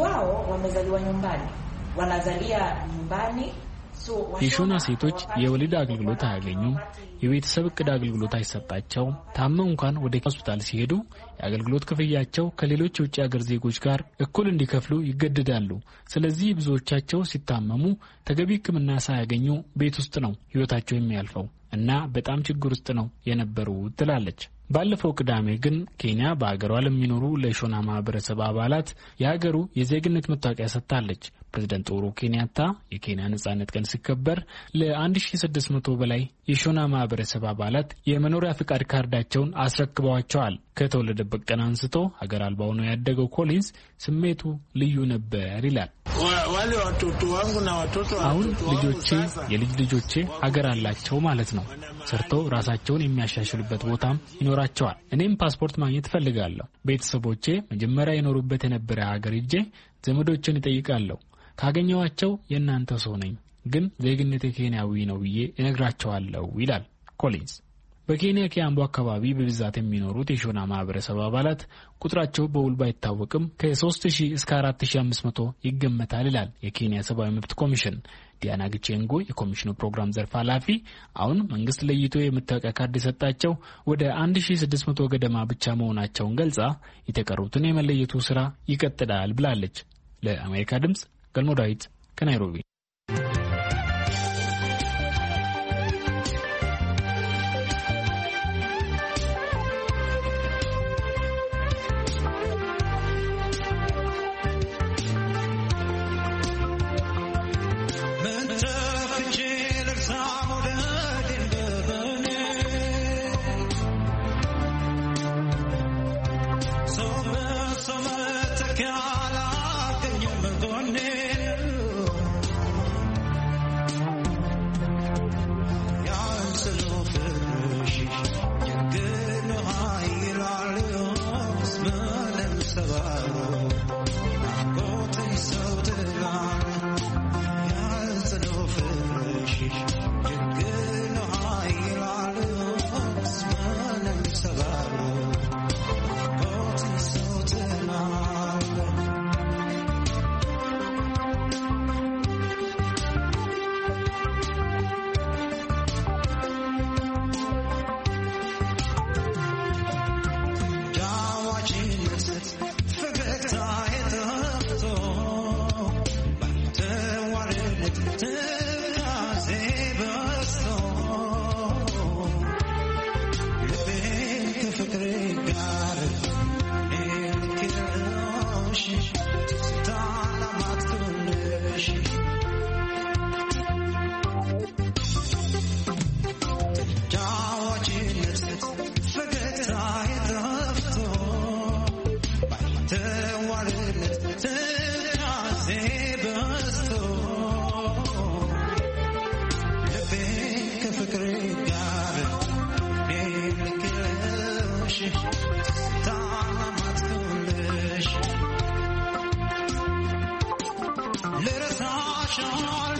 የሾና ሴቶች የወሊድ አገልግሎት አያገኙም። የቤተሰብ እቅድ አገልግሎት አይሰጣቸው። ታመው እንኳን ወደ ሆስፒታል ሲሄዱ የአገልግሎት ክፍያቸው ከሌሎች የውጭ ሀገር ዜጎች ጋር እኩል እንዲከፍሉ ይገደዳሉ። ስለዚህ ብዙዎቻቸው ሲታመሙ ተገቢ ሕክምና ሳያገኙ ቤት ውስጥ ነው ህይወታቸው የሚያልፈው እና በጣም ችግር ውስጥ ነው የነበሩ ትላለች። ባለፈው ቅዳሜ ግን ኬንያ በአገሯ ለሚኖሩ ለሾና ማህበረሰብ አባላት የሀገሩ የዜግነት መታወቂያ ሰጥታለች። ፕሬዝዳንት ኡሁሩ ኬንያታ የኬንያ ነጻነት ቀን ሲከበር ለ1600 በላይ የሾና ማህበረሰብ አባላት የመኖሪያ ፍቃድ ካርዳቸውን አስረክበዋቸዋል። ከተወለደበት ቀን አንስቶ ሀገር አልባ ሆኖ ያደገው ኮሊንስ ስሜቱ ልዩ ነበር ይላል። አሁን ልጆቼ የልጅ ልጆቼ ሀገር አላቸው ማለት ነው። ሰርተው ራሳቸውን የሚያሻሽሉበት ቦታም ይኖራቸዋል። እኔም ፓስፖርት ማግኘት ፈልጋለሁ። ቤተሰቦቼ መጀመሪያ የኖሩበት የነበረ ሀገር ሄጄ ዘመዶችን ይጠይቃለሁ። ካገኘዋቸው የእናንተ ሰው ነኝ ግን ዜግነቴ ኬንያዊ ነው ብዬ እነግራቸዋለሁ ይላል ኮሊንስ። በኬንያ ኪያምቦ አካባቢ በብዛት የሚኖሩት የሾና ማህበረሰብ አባላት ቁጥራቸው በውል ባይታወቅም ከ3 ሺህ እስከ አራት ሺህ አምስት መቶ ይገመታል ይላል የኬንያ ሰብአዊ መብት ኮሚሽን። ዲያና ጌቼንጎ የኮሚሽኑ ፕሮግራም ዘርፍ ኃላፊ አሁን መንግስት ለይቶ የመታወቂያ ካርድ የሰጣቸው ወደ አንድ ሺህ ስድስት መቶ ገደማ ብቻ መሆናቸውን ገልጻ የተቀሩትን የመለየቱ ስራ ይቀጥላል ብላለች። ለአሜሪካ ድምጽ ገልሞ ዳዊት ከናይሮቢ።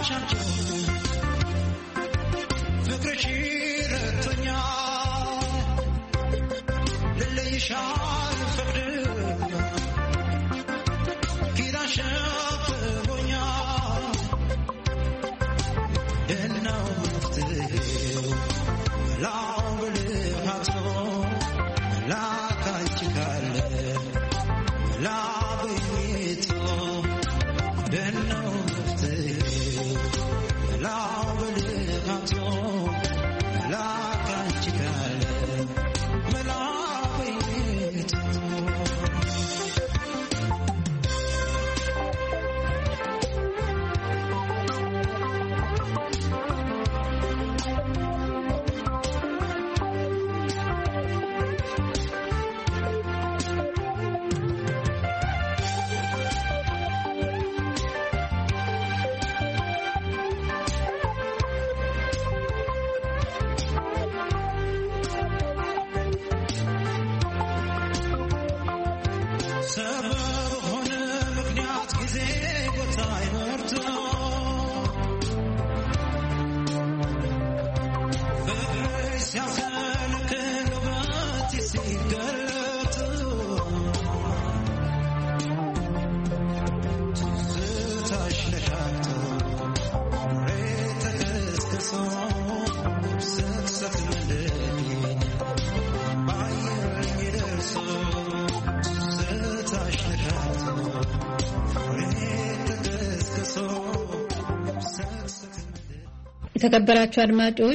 የተከበራችሁ አድማጮች